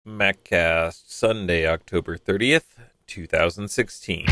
MacCast, Sunday, October 30th, 2016.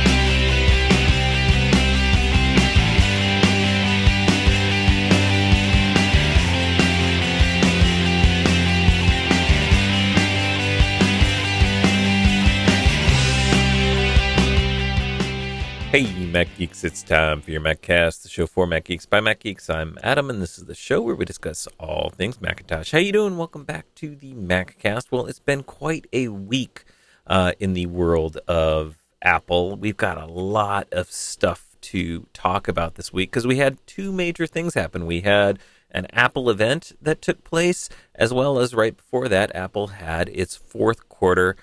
Hey, Mac Geeks, it's time for your MacCast, the show for Mac Geeks by Mac Geeks. I'm Adam, and this is the show where we discuss all things Macintosh. How you doing? Welcome back to the MacCast. Well, it's been quite a week in the world of Apple. We've got a lot of stuff to talk about this week because we had two major things happen. We had an Apple event that took place, as well as right before that, Apple had its fourth quarter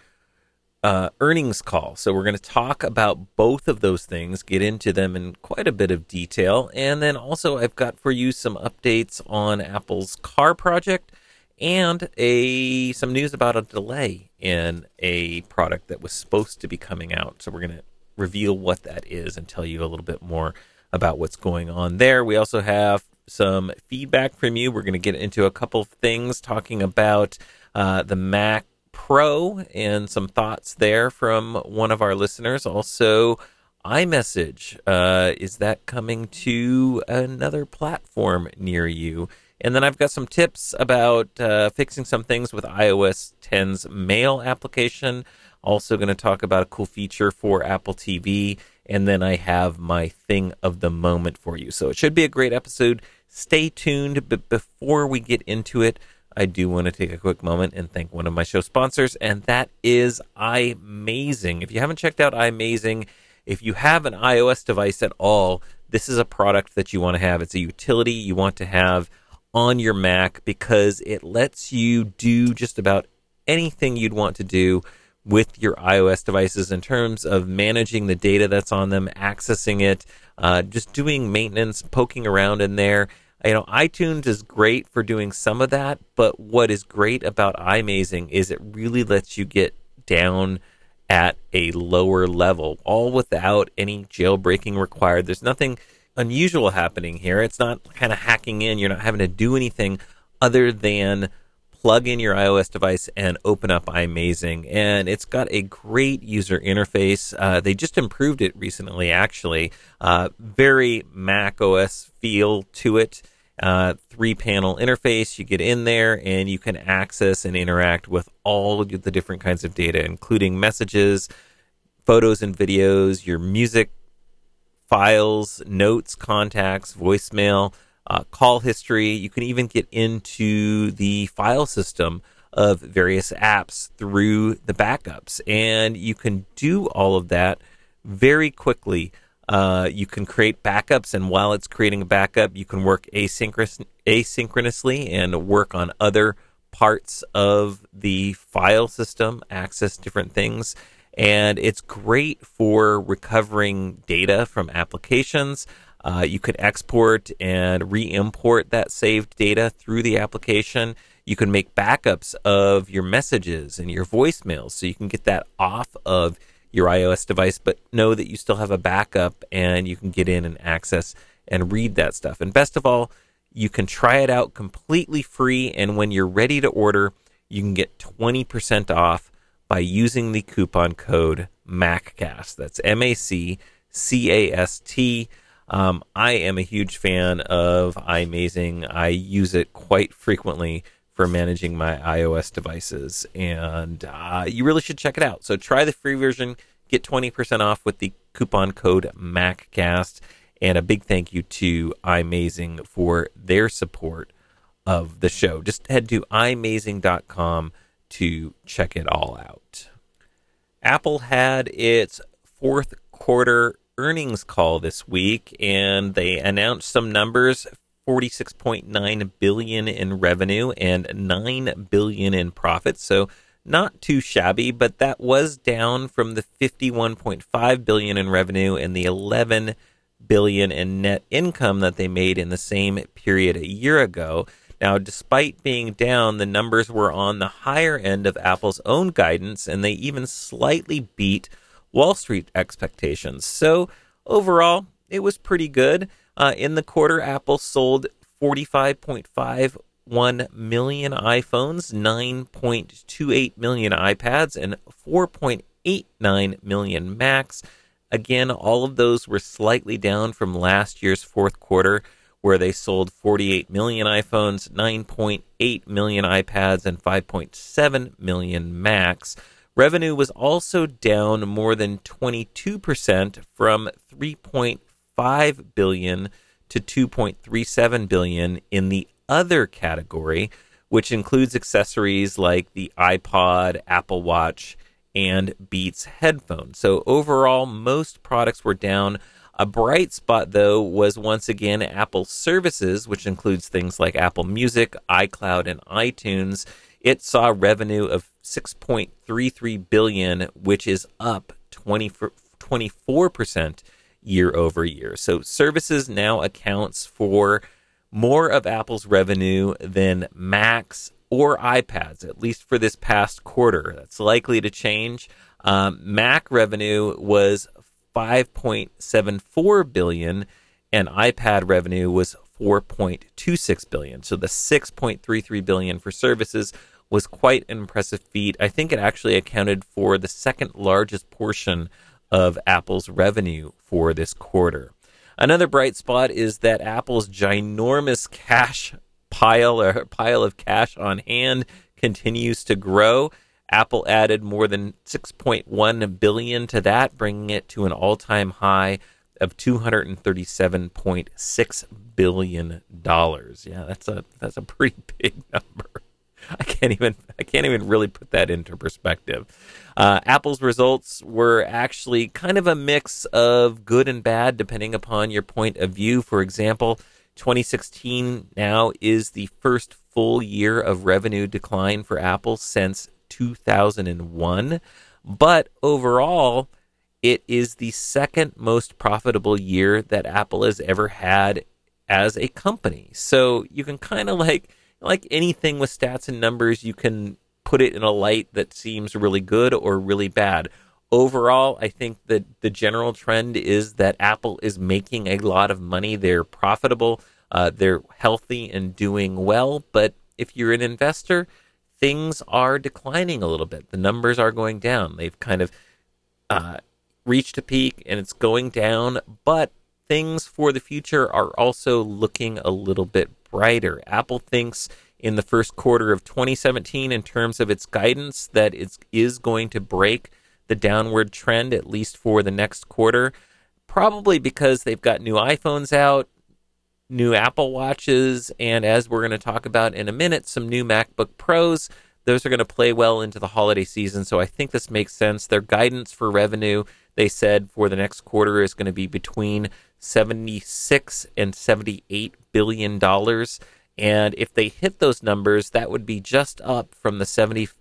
earnings call. So we're going to talk about both of those things, get into them in quite a bit of detail. And then also I've got for you some updates on Apple's car project and some news about a delay in a product that was supposed to be coming out. So we're going to reveal what that is and tell you a little bit more about what's going on there. We also have some feedback from you. We're going to get into a couple of things talking about the Mac Pro and some thoughts there from one of our listeners. Also, iMessage. Is that coming to another platform near you? And then I've got some tips about fixing some things with iOS 10's Mail application. Also going to talk about a cool feature for Apple TV. And then I have my thing of the moment for you. So it should be a great episode. Stay tuned. But before we get into it, I do want to take a quick moment and thank one of my show sponsors, and that is iMazing. If you haven't checked out iMazing, if you have an iOS device at all, this is a product that you want to have. It's a utility you want to have on your Mac because it lets you do just about anything you'd want to do with your iOS devices in terms of managing the data that's on them, accessing it, just doing maintenance, poking around in there. You know, iTunes is great for doing some of that, but what is great about iMazing is it really lets you get down at a lower level, all without any jailbreaking required. There's nothing unusual happening here. It's not kind of hacking in. You're not having to do anything other than plug in your iOS device and open up iMazing. And it's got a great user interface. They just improved it recently, actually. Very Mac OS feel to it. 3-panel interface. You get in there and you can access and interact with all of the different kinds of data, including messages, photos and videos, your music files, notes, contacts, voicemail, call history. You can even get into the file system of various apps through the backups. And you can do all of that very quickly. You can create backups, and while it's creating a backup, you can work asynchronously and work on other parts of the file system, access different things. And it's great for recovering data from applications. You could export and re-import that saved data through the application. You can make backups of your messages and your voicemails, so you can get that off of your iOS device, but know that you still have a backup and you can get in and access and read that stuff. And best of all, you can try it out completely free, and when you're ready to order, you can get 20% off by using the coupon code MACCAST. That's MACCAST. I am a huge fan of iMazing. I use it quite frequently for managing my iOS devices, and you really should check it out. So try the free version, get 20% off with the coupon code MACCAST, and a big thank you to iMazing for their support of the show. Just head to imazing.com to check it all out. Apple had its fourth quarter earnings call this week, and they announced some numbers. $46.9 billion in revenue and $9 billion in profits. So not too shabby, but that was down from the $51.5 billion in revenue and the $11 billion in net income that they made in the same period a year ago. Now, despite being down, the numbers were on the higher end of Apple's own guidance, and they even slightly beat Wall Street expectations. So overall, it was pretty good. In the quarter, Apple sold 45.5 6.1 million iPhones, 9.28 million iPads, and 4.89 million Macs. Again, all of those were slightly down from last year's fourth quarter, where they sold 48 million iPhones, 9.8 million iPads, and 5.7 million Macs. Revenue was also down more than 22% from $3.5 billion to $2.37 billion in the other category, which includes accessories like the iPod, Apple Watch, and Beats headphones. So overall, most products were down. A bright spot, though, was once again Apple services, which includes things like Apple Music, iCloud, and iTunes. It saw revenue of $6.33 billion, which is up 24% year over year. So services now accounts for more of Apple's revenue than Macs or iPads, at least for this past quarter. That's likely to change. Mac revenue was $5.74 billion, and iPad revenue was $4.26 billion. So the $6.33 billion for services was quite an impressive feat. I think it actually accounted for the second largest portion of Apple's revenue for this quarter. Another bright spot is that Apple's ginormous cash pile of cash on hand continues to grow. Apple added more than $6.1 billion to that, bringing it to an all-time high of $237.6 billion. Yeah, that's a pretty big number. I can't even really put that into perspective. Apple's results were actually kind of a mix of good and bad, depending upon your point of view. For example, 2016 now is the first full year of revenue decline for Apple since 2001. But overall, it is the second most profitable year that Apple has ever had as a company. So you can kind of like anything with stats and numbers, you can put it in a light that seems really good or really bad. Overall, I think that the general trend is that Apple is making a lot of money. They're profitable, they're healthy and doing well. But if you're an investor, things are declining a little bit. The numbers are going down. They've kind of reached a peak and it's going down, but things for the future are also looking a little bit brighter. Apple thinks in the first quarter of 2017, in terms of its guidance, that it is going to break the downward trend, at least for the next quarter, probably because they've got new iPhones out, new Apple Watches, and as we're going to talk about in a minute, some new MacBook Pros. Those are going to play well into the holiday season, so I think this makes sense. Their guidance for revenue, they said, for the next quarter is going to be between $76 and $78 billion. And if they hit those numbers, that would be just up from the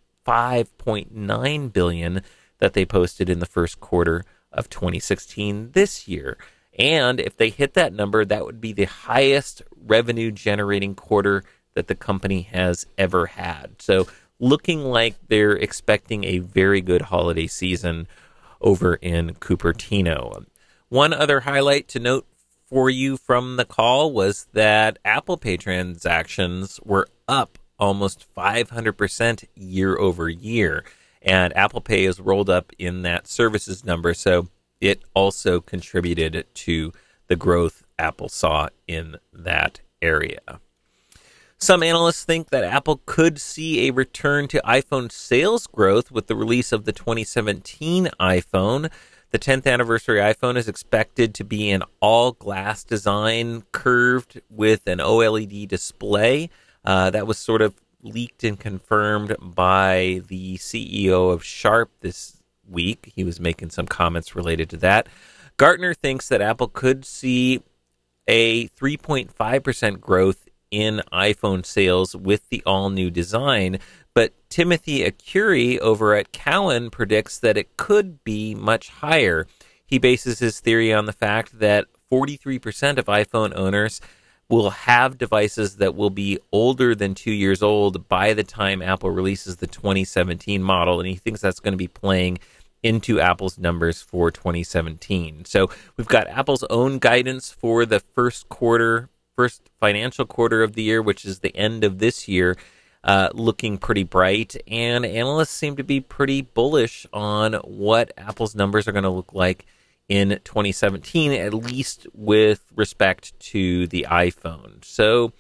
$75.9 billion that they posted in the first quarter of 2016 this year. And if they hit that number, that would be the highest revenue generating quarter that the company has ever had. So looking like they're expecting a very good holiday season over in Cupertino. One other highlight to note for you from the call was that Apple Pay transactions were up almost 500% year over year. And Apple Pay is rolled up in that services number, so it also contributed to the growth Apple saw in that area. Some analysts think that Apple could see a return to iPhone sales growth with the release of the 2017 iPhone. The 10th anniversary iPhone is expected to be an all-glass design, curved with an OLED display. That was sort of leaked and confirmed by the CEO of Sharp this week. He was making some comments related to that. Gartner thinks that Apple could see a 3.5% growth in iPhone sales with the all-new design, but Timothy Arcuri over at Cowen predicts that it could be much higher. He bases his theory on the fact that 43% of iPhone owners will have devices that will be older than 2 years old by the time Apple releases the 2017 model, and he thinks that's going to be playing into Apple's numbers for 2017. So we've got Apple's own guidance for the first quarter first financial quarter of the year, which is the end of this year, looking pretty bright, and analysts seem to be pretty bullish on what Apple's numbers are going to look like in 2017, at least with respect to the iPhone. So,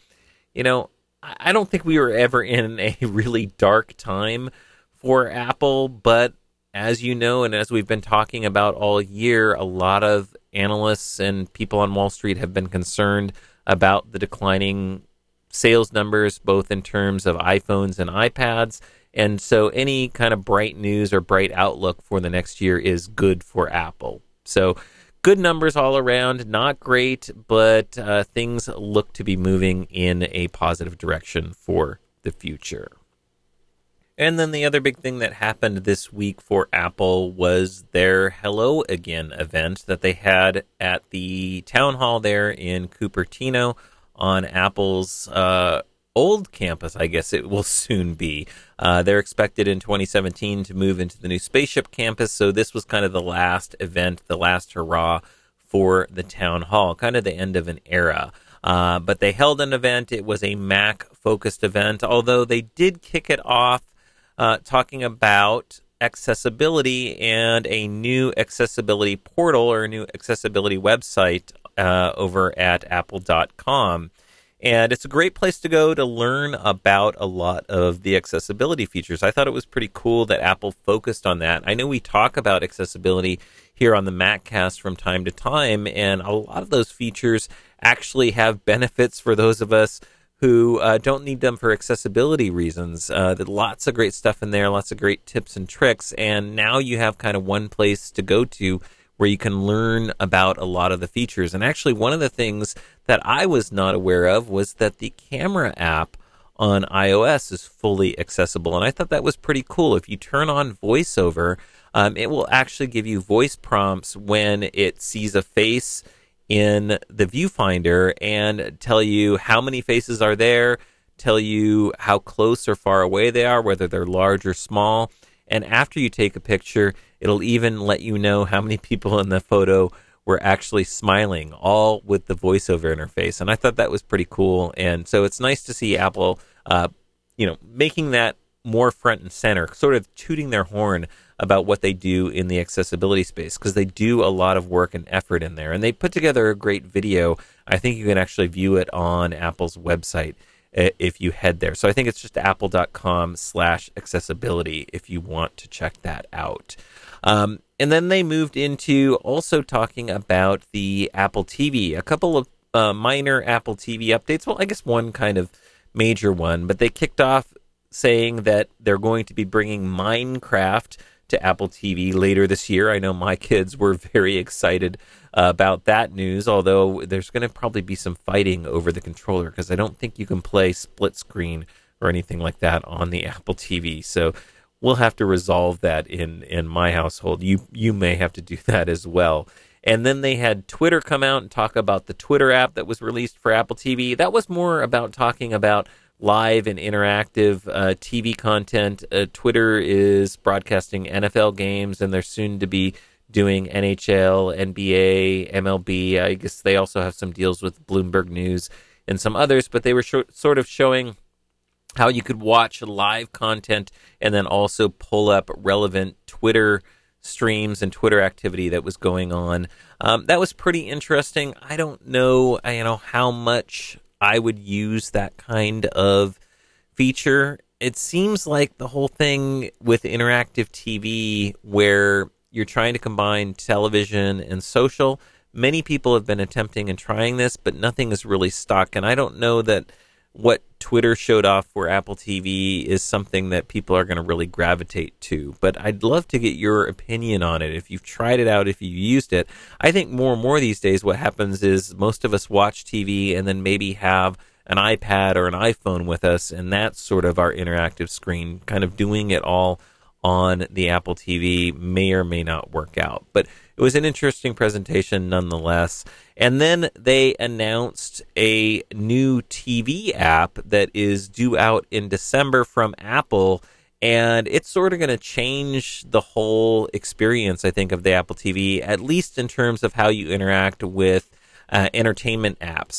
I don't think we were ever in a really dark time for Apple, but as you know, and as we've been talking about all year, a lot of analysts and people on Wall Street have been concerned about the declining sales numbers, both in terms of iPhones and iPads. And so any kind of bright news or bright outlook for the next year is good for Apple. So good numbers all around, not great, but things look to be moving in a positive direction for the future. And then the other big thing that happened this week for Apple was their Hello Again event that they had at the town hall there in Cupertino on Apple's old campus, I guess it will soon be. They're expected in 2017 to move into the new Spaceship campus, so this was kind of the last event, the last hurrah for the town hall, kind of the end of an era. But they held an event. It was a Mac-focused event, although they did kick it off talking about accessibility and a new accessibility portal or a new accessibility website over at apple.com. And it's a great place to go to learn about a lot of the accessibility features. I thought it was pretty cool that Apple focused on that. I know we talk about accessibility here on the MacCast from time to time, and a lot of those features actually have benefits for those of us who don't need them for accessibility reasons. There's lots of great stuff in there, lots of great tips and tricks, and now you have kind of one place to go to where you can learn about a lot of the features. And actually, one of the things that I was not aware of was that the camera app on iOS is fully accessible, and I thought that was pretty cool. If you turn on VoiceOver, it will actually give you voice prompts when it sees a face in the viewfinder and tell you how many faces are there, tell you how close or far away they are, whether they're large or small. And after you take a picture, it'll even let you know how many people in the photo were actually smiling, all with the VoiceOver interface. And I thought that was pretty cool. And so it's nice to see Apple, making that more front and center, sort of tooting their horn about what they do in the accessibility space, because they do a lot of work and effort in there. And they put together a great video. I think you can actually view it on Apple's website if you head there. So I think it's just apple.com/accessibility if you want to check that out. And then they moved into also talking about the Apple TV, a couple of minor Apple TV updates. Well, I guess one kind of major one, but they kicked off saying that they're going to be bringing Minecraft to Apple TV later this year. I know my kids were very excited about that news, although there's going to probably be some fighting over the controller because I don't think you can play split screen or anything like that on the Apple TV. So we'll have to resolve that in my household. You may have to do that as well. And then they had Twitter come out and talk about the Twitter app that was released for Apple TV. That was more about talking about live and interactive TV content. Twitter is broadcasting NFL games, and they're soon to be doing NHL, NBA, MLB. I guess they also have some deals with Bloomberg News and some others, but they were sort of showing how you could watch live content and then also pull up relevant Twitter streams and Twitter activity that was going on. That was pretty interesting. I don't know, how much I would use that kind of feature. It seems like the whole thing with interactive TV, where you're trying to combine television and social, many people have been attempting and trying this, but nothing is really stuck. And I don't know that what Twitter showed off for Apple TV is something that people are going to really gravitate to. But I'd love to get your opinion on it. If you've tried it out, if you used it. I think more and more these days what happens is most of us watch TV and then maybe have an iPad or an iPhone with us, and that's sort of our interactive screen. Kind of doing it all on the Apple TV may or may not work out. But it was an interesting presentation nonetheless. And then they announced a new TV app that is due out in December from Apple, and it's sort of going to change the whole experience, I think, of the Apple TV, at least in terms of how you interact with entertainment apps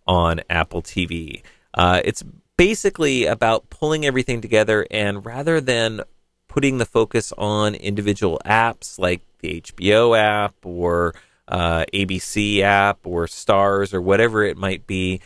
on Apple TV. It's basically about pulling everything together, and rather than putting the focus on individual apps like the HBO app or ABC app or Stars or whatever it might be,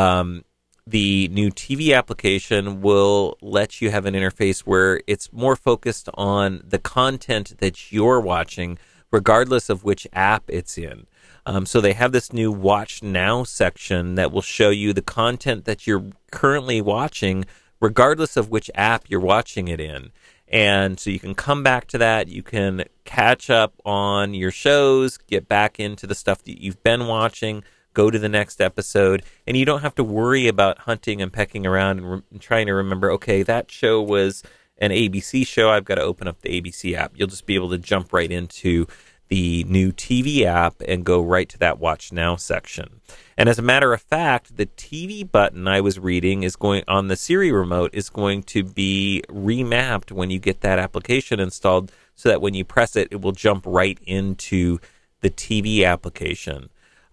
the new TV application will let you have an interface where it's more focused on the content that you're watching, regardless of which app it's in. So they have this new Watch Now section that will show you the content that you're currently watching, regardless of which app you're watching it in. And so you can come back to that. You can catch up on your shows, get back into the stuff that you've been watching, go to the next episode, and you don't have to worry about hunting and pecking around and trying to remember, okay, that show was an ABC show. I've got to open up the ABC app. You'll just be able to jump right into the new TV app and go right to that Watch Now section. And as a matter of fact, the TV button I was reading is going on the Siri remote is going to be remapped when you get that application installed, so that when you press it, it will jump right into the TV application.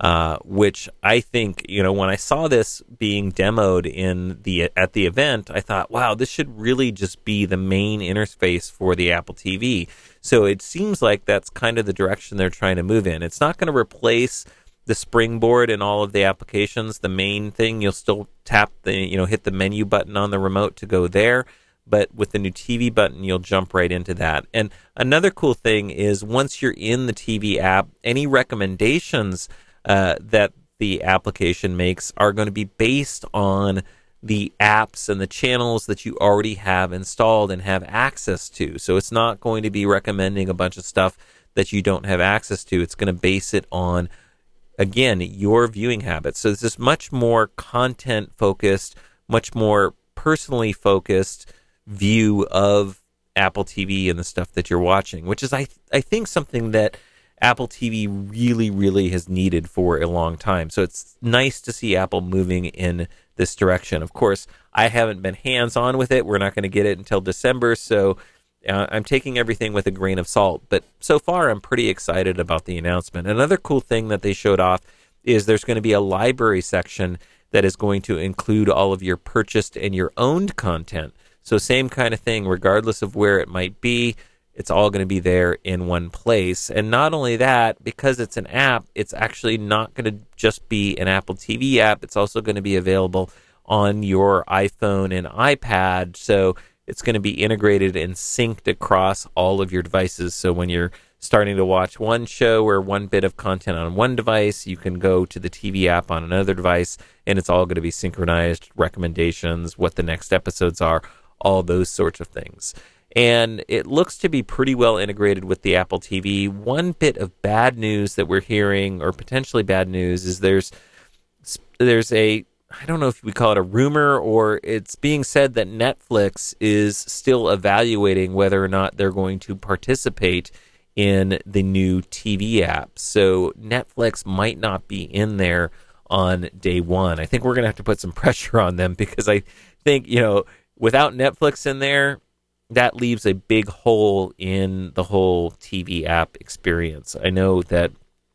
Which I think, when I saw this being demoed at the event, I thought, wow, this should really just be the main interface for the Apple TV. So it seems like that's kind of the direction they're trying to move in. It's not going to replace the springboard in all of the applications. The main thing, you'll still tap hit the menu button on the remote to go there. But with the new TV button, you'll jump right into that. And another cool thing is once you're in the TV app, any recommendations that the application makes are going to be based on the apps and the channels that you already have installed and have access to. So it's not going to be recommending a bunch of stuff that you don't have access to. It's going to base it on, again, your viewing habits. So it's this much more content focused, much more personally focused view of Apple TV and the stuff that you're watching, which is, I think, something that Apple TV really, really has needed for a long time. So it's nice to see Apple moving in this direction. Of course, I haven't been hands-on with it. We're not going to get it until December, so I'm taking everything with a grain of salt. But so far, I'm pretty excited about the announcement. Another cool thing that they showed off is there's going to be a library section that is going to include all of your purchased and your owned content. So same kind of thing, regardless of where it might be. It's all going to be there in one place. And not only that, because it's an app, it's actually not going to just be an Apple TV app. It's also going to be available on your iPhone and iPad. So it's going to be integrated and synced across all of your devices. So when you're starting to watch one show or one bit of content on one device, you can go to the TV app on another device, and it's all going to be synchronized, recommendations, what the next episodes are, all those sorts of things. And it looks to be pretty well integrated with the Apple TV. One bit of bad news that we're hearing, or potentially bad news, is there's a, I don't know if we call it a rumor, or it's being said that Netflix is still evaluating whether or not they're going to participate in the new TV app. So Netflix might not be in there on day one. I think we're going to have to put some pressure on them, because I think, without Netflix in there, that leaves a big hole in the whole TV app experience. I know that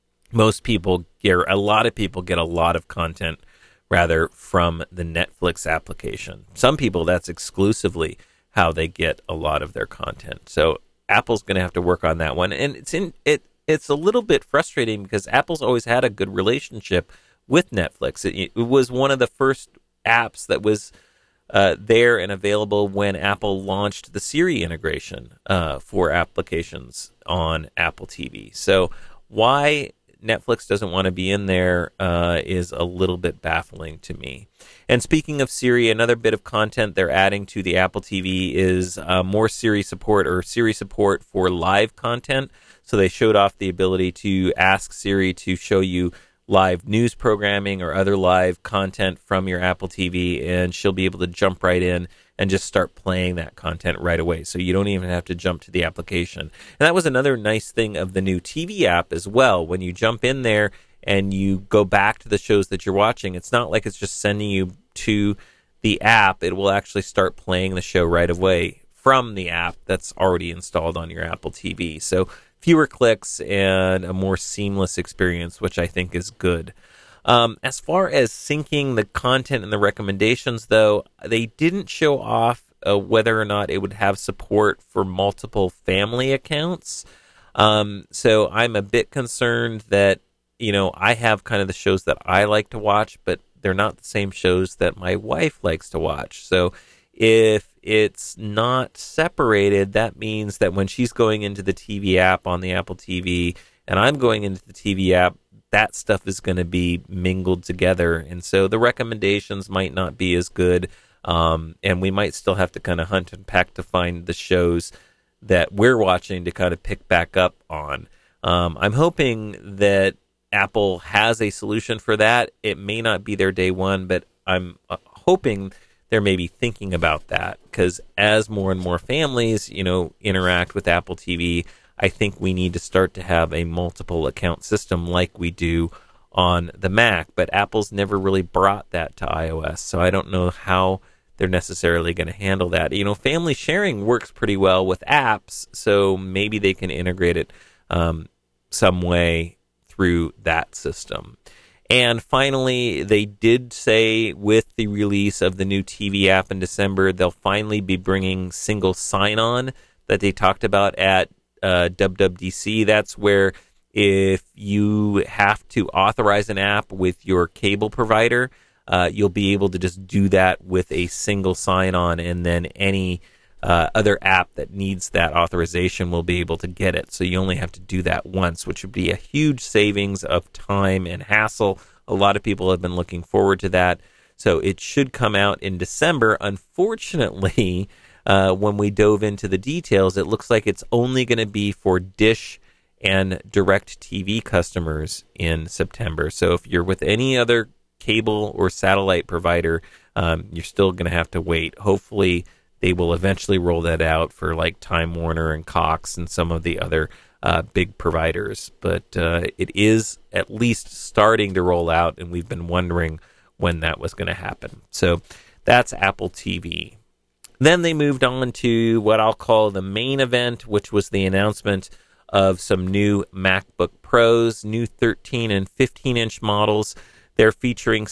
a lot of people get a lot of content, rather, from the Netflix application. Some people, that's exclusively how they get a lot of their content. So Apple's going to have to work on that one. And it's a little bit frustrating, because Apple's always had a good relationship with Netflix. It was one of the first apps that was there and available when Apple launched the Siri integration for applications on Apple TV. So why Netflix doesn't want to be in there is a little bit baffling to me. And speaking of Siri, another bit of content they're adding to the Apple TV is more Siri support, or Siri support for live content. So they showed off the ability to ask Siri to show you live news programming or other live content from your Apple TV, and she'll be able to jump right in and just start playing that content right away. So you don't even have to jump to the application. And that was another nice thing of the new TV app as well. When you jump in there and you go back to the shows that you're watching, it's not like it's just sending you to the app. It will actually start playing the show right away from the app that's already installed on your Apple TV. So fewer clicks and a more seamless experience, which I think is good. As far as syncing the content and the recommendations, though, they didn't show off whether or not it would have support for multiple family accounts. So I'm a bit concerned that, I have kind of the shows that I like to watch, but they're not the same shows that my wife likes to watch. So if it's not separated, that means that when she's going into the TV app on the Apple TV and I'm going into the TV app, that stuff is going to be mingled together. And so the recommendations might not be as good. And we might still have to kind of hunt and peck to find the shows that we're watching to kind of pick back up on. I'm hoping that Apple has a solution for that. It may not be their day one, but I'm hoping they're maybe thinking about that, because as more and more families, interact with Apple TV, I think we need to start to have a multiple account system like we do on the Mac. But Apple's never really brought that to iOS, so I don't know how they're necessarily going to handle that. Family sharing works pretty well with apps, so maybe they can integrate it some way through that system. And finally, they did say with the release of the new TV app in December, they'll finally be bringing single sign-on that they talked about at WWDC. That's where if you have to authorize an app with your cable provider, you'll be able to just do that with a single sign-on, and then any other app that needs that authorization will be able to get it. So you only have to do that once, which would be a huge savings of time and hassle. A lot of people have been looking forward to that. So it should come out in December. Unfortunately, when we dove into the details, it looks like it's only going to be for Dish and DirecTV customers in September. So if you're with any other cable or satellite provider, you're still going to have to wait. Hopefully, they will eventually roll that out for like Time Warner and Cox and some of the other big providers. But it is at least starting to roll out, and we've been wondering when that was going to happen. So that's Apple TV. Then they moved on to what I'll call the main event, which was the announcement of some new MacBook Pros, new 13 and 15-inch models. They're featuring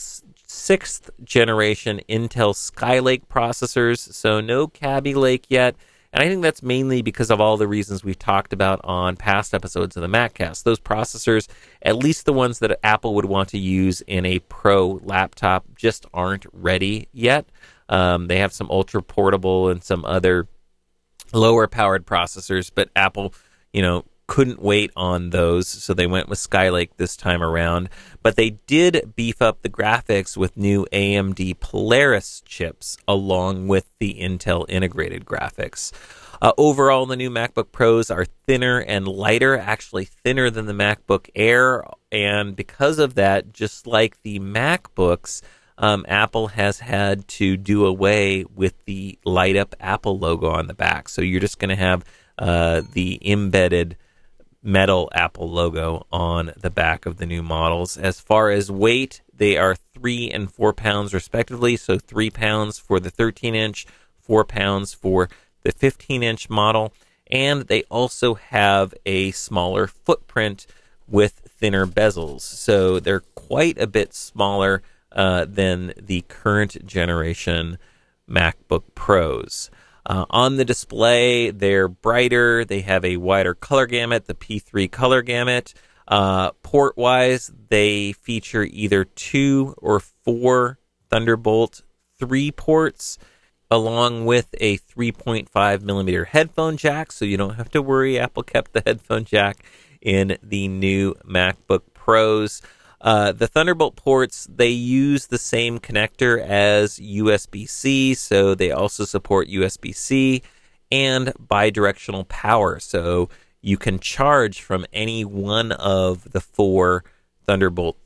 sixth generation Intel Skylake processors, so no Kaby Lake yet. And I think that's mainly because of all the reasons we've talked about on past episodes of the MacCast. Those processors, at least the ones that Apple would want to use in a Pro laptop, just aren't ready yet. They have some ultra portable and some other lower powered processors, but Apple, couldn't wait on those, so they went with Skylake this time around. But they did beef up the graphics with new AMD Polaris chips along with the Intel integrated graphics. Overall, the new MacBook Pros are thinner and lighter, actually thinner than the MacBook Air, and because of that, just like the MacBooks, Apple has had to do away with the light up Apple logo on the back. So you're just going to have the embedded metal Apple logo on the back of the new models. As far as weight, they are 3 and 4 pounds respectively. So 3 pounds for the 13-inch, 4 pounds for the 15-inch model. And they also have a smaller footprint with thinner bezels. So they're quite a bit smaller than the current generation MacBook Pros. On the display, they're brighter. They have a wider color gamut, the P3 color gamut. Port-wise, they feature either 2 or 4 Thunderbolt 3 ports, along with a 3.5 millimeter headphone jack, so you don't have to worry. Apple kept the headphone jack in the new MacBook Pros. The Thunderbolt ports, they use the same connector as USB-C, so they also support USB-C and bidirectional power, so you can charge from any one of the 4 Thunderbolt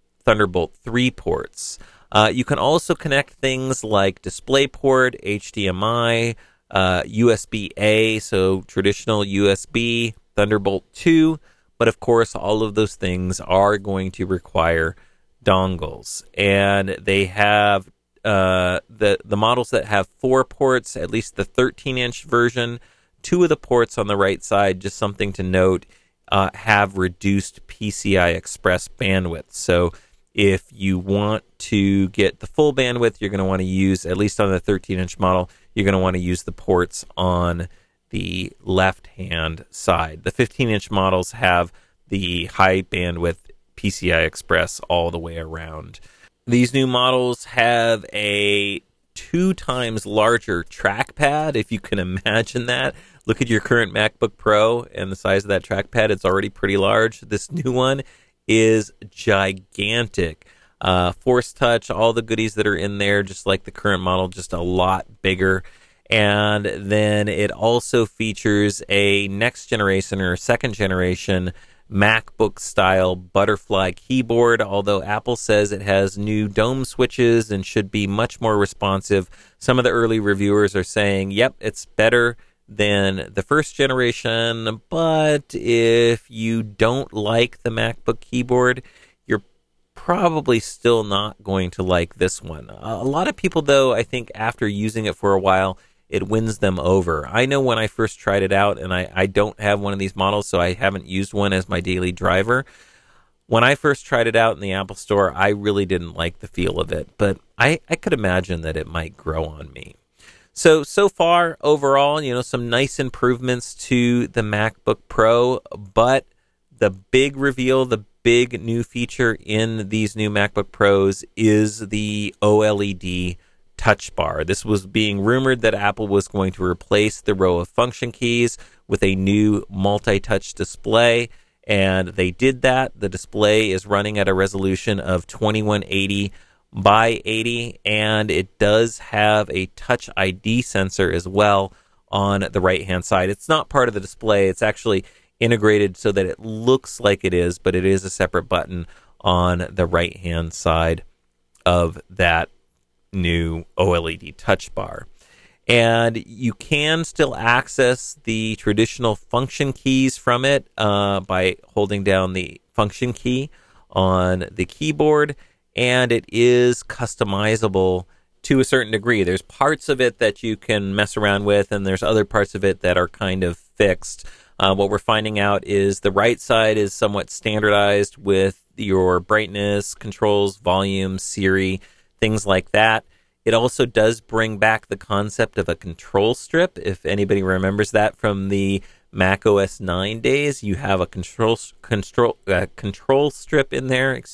3 ports. You can also connect things like DisplayPort, HDMI, USB-A, so traditional USB, Thunderbolt 2, but of course, all of those things are going to require dongles. And they have the models that have 4 ports, at least the 13-inch version. 2 of the ports on the right side, just something to note, have reduced PCI Express bandwidth. So If you want to get the full bandwidth, you're going to want to use, at least on the 13-inch model, you're going to want to use the ports on the left-hand side. The 15-inch models have the high bandwidth PCI Express all the way around. These new models have a 2 times larger trackpad, if you can imagine that. Look at your current MacBook Pro and the size of that trackpad. It's already pretty large. This new one is gigantic. Force touch, all the goodies that are in there, just like the current model, just a lot bigger. And then it also features a next generation or second generation MacBook style butterfly keyboard, although Apple says it has new dome switches and should be much more responsive. Some of the early reviewers are saying, yep, it's better than the first generation, but if you don't like the MacBook keyboard, you're probably still not going to like this one. A lot of people, though, I think after using it for a while, it wins them over. I know when I first tried it out, and I don't have one of these models, so I haven't used one as my daily driver. When I first tried it out in the Apple Store, I really didn't like the feel of it, but I could imagine that it might grow on me. So far, overall, some nice improvements to the MacBook Pro, but the big reveal, the big new feature in these new MacBook Pros is the OLED touch bar. This was being rumored that Apple was going to replace the row of function keys with a new multi-touch display, and they did that. The display is running at a resolution of 2180 by 80, and it does have a Touch ID sensor as well on the right-hand side. It's not part of the display. It's actually integrated so that it looks like it is, but it is a separate button on the right-hand side of that new OLED touch bar. And you can still access the traditional function keys from it by holding down the function key on the keyboard, and it is customizable to a certain degree. There's parts of it that you can mess around with, and there's other parts of it that are kind of fixed. What we're finding out is the right side is somewhat standardized with your brightness controls, volume, Siri, things like that. It also does bring back the concept of a control strip. If anybody remembers that from the Mac OS 9 days, you have a control strip in there,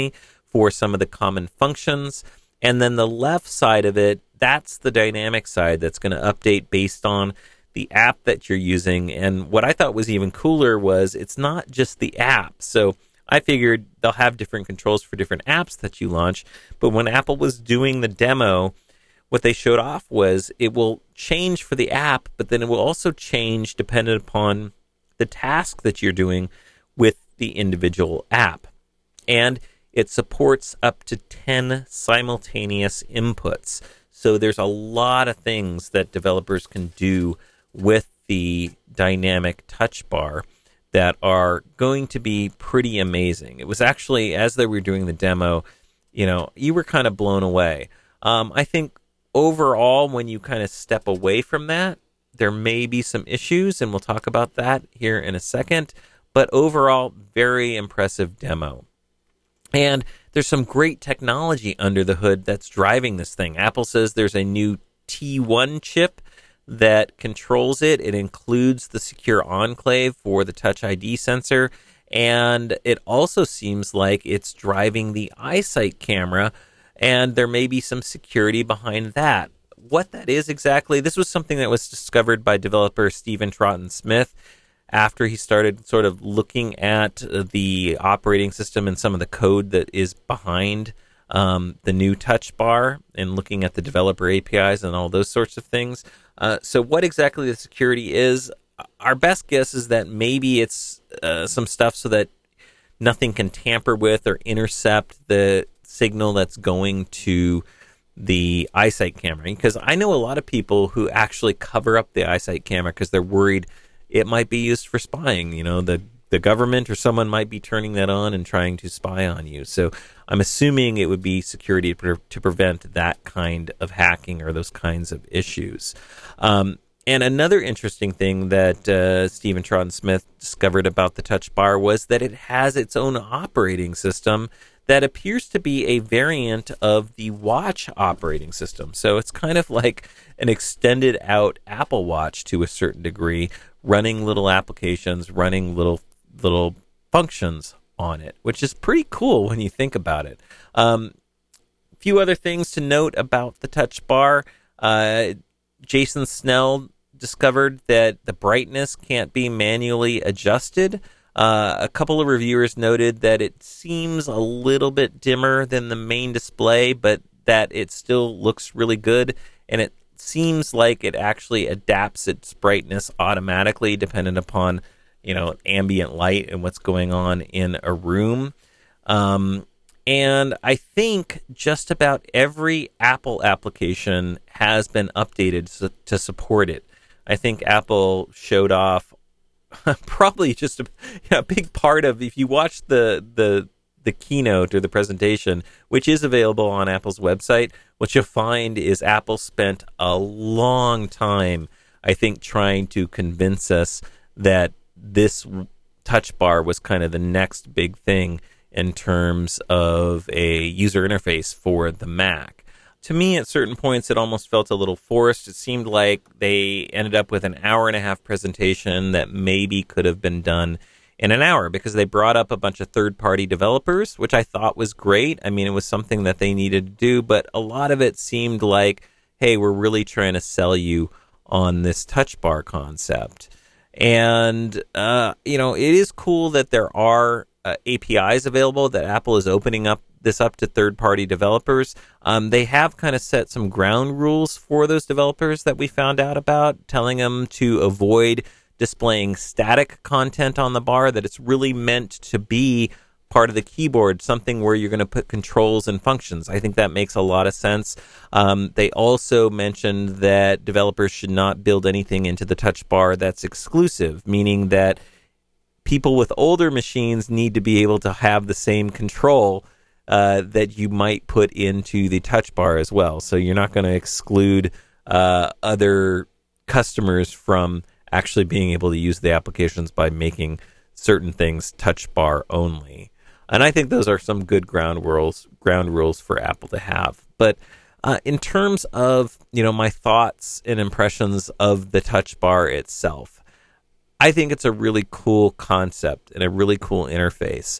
for some of the common functions. And then the left side of it, that's the dynamic side that's going to update based on the app that you're using. And what I thought was even cooler was it's not just the app. So I figured they'll have different controls for different apps that you launch. But when Apple was doing the demo, what they showed off was it will change for the app, but then it will also change dependent upon the task that you're doing with the individual app. And it supports up to 10 simultaneous inputs. So there's a lot of things that developers can do with the dynamic touch bar that are going to be pretty amazing. It was actually, as they were doing the demo, you were kind of blown away. I think overall, when you kind of step away from that, there may be some issues, and we'll talk about that here in a second. But overall, very impressive demo. And there's some great technology under the hood that's driving this thing. Apple says there's a new T1 chip that controls it. It includes the secure enclave for the Touch ID sensor, and it also seems like it's driving the EyeSight camera, and there may be some security behind that. What that is exactly, this was something that was discovered by developer Stephen Troughton-Smith after he started sort of looking at the operating system and some of the code that is behind the new touch bar and looking at the developer APIs and all those sorts of things. So what exactly the security is, our best guess is that maybe it's some stuff so that nothing can tamper with or intercept the signal that's going to the EyeSight camera. Because I know a lot of people who actually cover up the EyeSight camera because they're worried it might be used for spying. The government or someone might be turning that on and trying to spy on you. So I'm assuming it would be security to prevent that kind of hacking or those kinds of issues. And another interesting thing that Stephen Troughton-Smith discovered about the Touch Bar was that it has its own operating system that appears to be a variant of the Watch operating system. So it's kind of like an extended out Apple Watch to a certain degree, running little applications, running little functions on it, which is pretty cool when you think about it. Few other things to note about the Touch Bar. Jason Snell discovered that the brightness can't be manually adjusted. A couple of reviewers noted that it seems a little bit dimmer than the main display, but that it still looks really good, and it seems like it actually adapts its brightness automatically depending upon, ambient light and what's going on in a room. And I think just about every Apple application has been updated to support it. I think Apple showed off probably just a big part of, if you watch the keynote or the presentation, which is available on Apple's website, what you'll find is Apple spent a long time, I think, trying to convince us that this Touch Bar was kind of the next big thing in terms of a user interface for the Mac. To me, at certain points, it almost felt a little forced. It seemed like they ended up with an hour-and-a-half presentation that maybe could have been done in an hour, because they brought up a bunch of third-party developers, which I thought was great. I mean, it was something that they needed to do, but a lot of it seemed like, hey, we're really trying to sell you on this Touch Bar concept. And, it is cool that there are APIs available, that Apple is opening this up to third-party developers. They have kind of set some ground rules for those developers that we found out about, telling them to avoid displaying static content on the bar, that it's really meant to be part of the keyboard, something where you're going to put controls and functions. I think that makes a lot of sense. They also mentioned that developers should not build anything into the Touch Bar that's exclusive, meaning that people with older machines need to be able to have the same control that you might put into the Touch Bar as well. So you're not going to exclude other customers from actually being able to use the applications by making certain things Touch Bar only. And I think those are some good ground rules for Apple to have. But in terms of, my thoughts and impressions of the Touch Bar itself, I think it's a really cool concept and a really cool interface.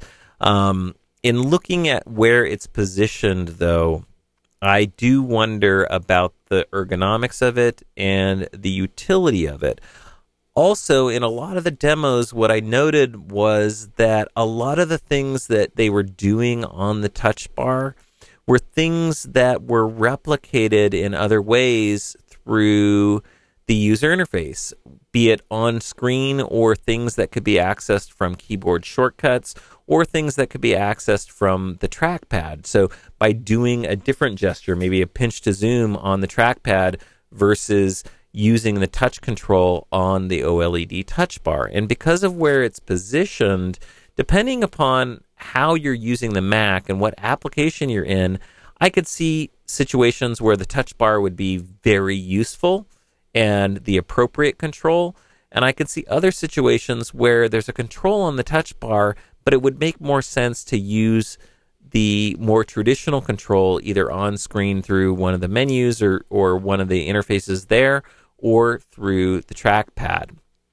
In looking at where it's positioned, though, I do wonder about the ergonomics of it and the utility of it. Also, in a lot of the demos, what I noted was that a lot of the things that they were doing on the Touch Bar were things that were replicated in other ways through the user interface, be it on screen or things that could be accessed from keyboard shortcuts or things that could be accessed from the trackpad. So by doing a different gesture, maybe a pinch to zoom on the trackpad versus using the touch control on the OLED Touch Bar. And because of where it's positioned, depending upon how you're using the Mac and what application you're in, I could see situations where the Touch Bar would be very useful and the appropriate control. And I could see other situations where there's a control on the Touch Bar, but it would make more sense to use the more traditional control either on screen through one of the menus or one of the interfaces there, or through the trackpad.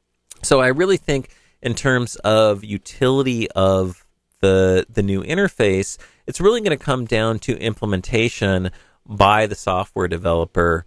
So I really think in terms of utility of the new interface, it's really going to come down to implementation by the software developer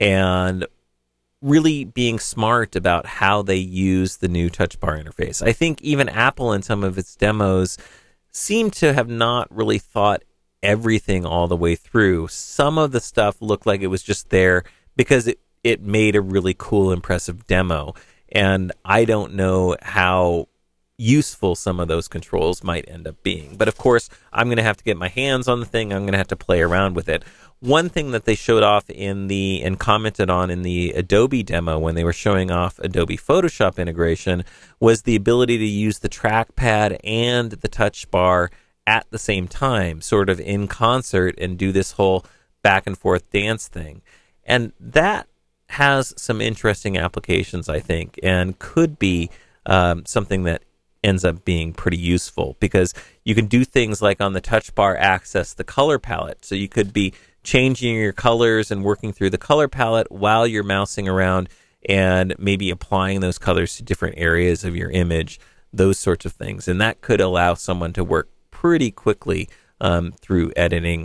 and really being smart about how they use the new Touch Bar interface. I think even Apple in some of its demos seem to have not really thought everything all the way through. Some of the stuff looked like it was just there because it made a really cool, impressive demo. And I don't know how useful some of those controls might end up being. But of course, I'm going to have to get my hands on the thing. I'm going to have to play around with it. One thing that they showed off and commented on in the Adobe demo when they were showing off Adobe Photoshop integration was the ability to use the trackpad and the Touch Bar at the same time, sort of in concert, and do this whole back and forth dance thing. And that has some interesting applications, I think, and could be something that ends up being pretty useful, because you can do things like on the touch bar access the color palette. So you could be changing your colors and working through the color palette while you're mousing around and maybe applying those colors to different areas of your image, those sorts of things. And that could allow someone to work pretty quickly through editing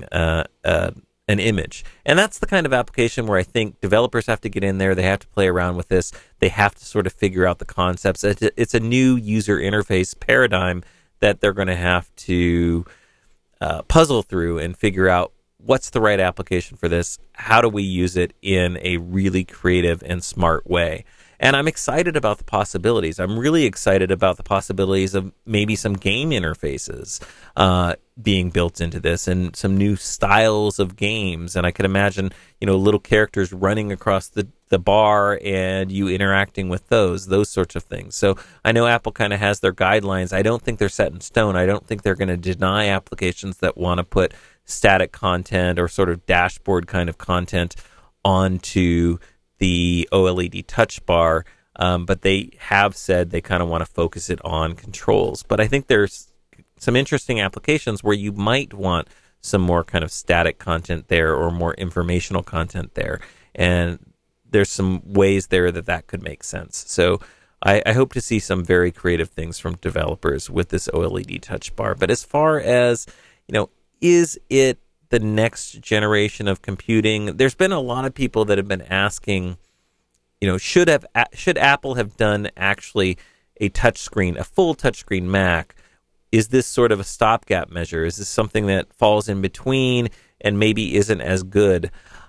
an image. And that's the kind of application where I think developers have to get in there. They have to play around with this. They have to sort of figure out the concepts. It's a new user interface paradigm that they're going to have to puzzle through and figure out what's the right application for this. How do we use it in a really creative and smart way? And I'm excited about the possibilities. I'm really excited about the possibilities of maybe some game interfaces being built into this, and some new styles of games. And I could imagine, little characters running across the bar and you interacting with those sorts of things. So I know Apple kind of has their guidelines. I don't think they're set in stone. I don't think they're going to deny applications that want to put static content or sort of dashboard kind of content onto the OLED touch bar, but they have said they kind of want to focus it on controls. But I think there's some interesting applications where you might want some more kind of static content there, or more informational content there. And there's some ways there that could make sense. So I hope to see some very creative things from developers with this OLED touch bar. But as far as, is it the next generation of computing? There's been a lot of people that have been asking, should Apple have done actually a touchscreen, a full touchscreen Mac? Is this sort of a stopgap measure? Is this something that falls in between and maybe isn't as good?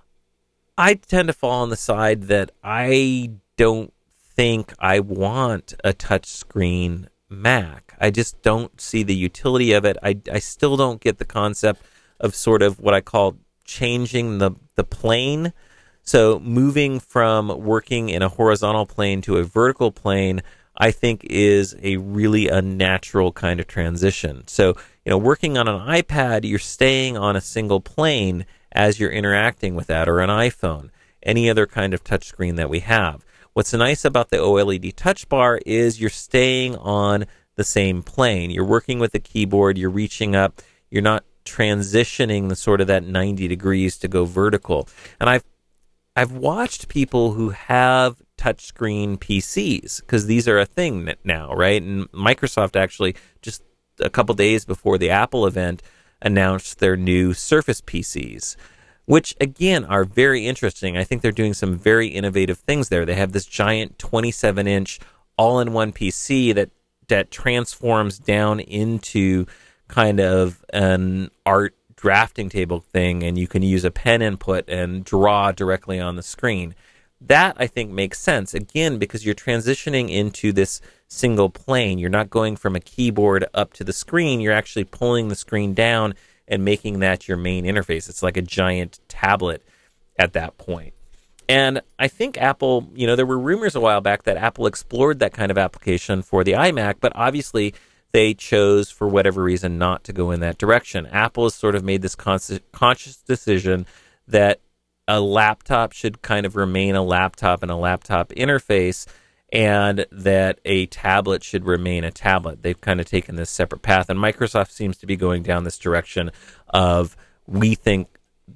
I tend to fall on the side that I don't think I want a touchscreen Mac. I just don't see the utility of it. I still don't get the concept of sort of what I call changing the plane. So moving from working in a horizontal plane to a vertical plane, I think is a really unnatural kind of transition. So, working on an iPad, you're staying on a single plane as you're interacting with that, or an iPhone, any other kind of touchscreen that we have. What's nice about the OLED touch bar is you're staying on the same plane. You're working with the keyboard, you're reaching up, you're not transitioning the sort of that 90 degrees to go vertical. And I've watched people who have touchscreen PCs, because these are a thing now, right? And Microsoft actually, just a couple days before the Apple event, announced their new Surface PCs, which again are very interesting. I think they're doing some very innovative things there. They have this giant 27-inch all-in-one PC that transforms down into kind of an art drafting table thing, and you can use a pen input and draw directly on the screen. That, I think, makes sense, again, because you're transitioning into this single plane. You're not going from a keyboard up to the screen. You're actually pulling the screen down and making that your main interface. It's like a giant tablet at that point. And I think Apple, there were rumors a while back that Apple explored that kind of application for the iMac, but obviously they chose, for whatever reason, not to go in that direction. Apple has sort of made this conscious decision that a laptop should kind of remain a laptop and a laptop interface, and that a tablet should remain a tablet. They've kind of taken this separate path, and Microsoft seems to be going down this direction of, we think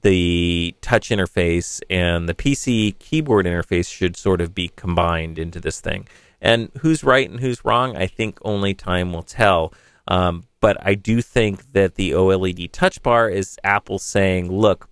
the touch interface and the PC keyboard interface should sort of be combined into this thing. And who's right and who's wrong, I think only time will tell. But I do think that the OLED touch bar is Apple saying, look,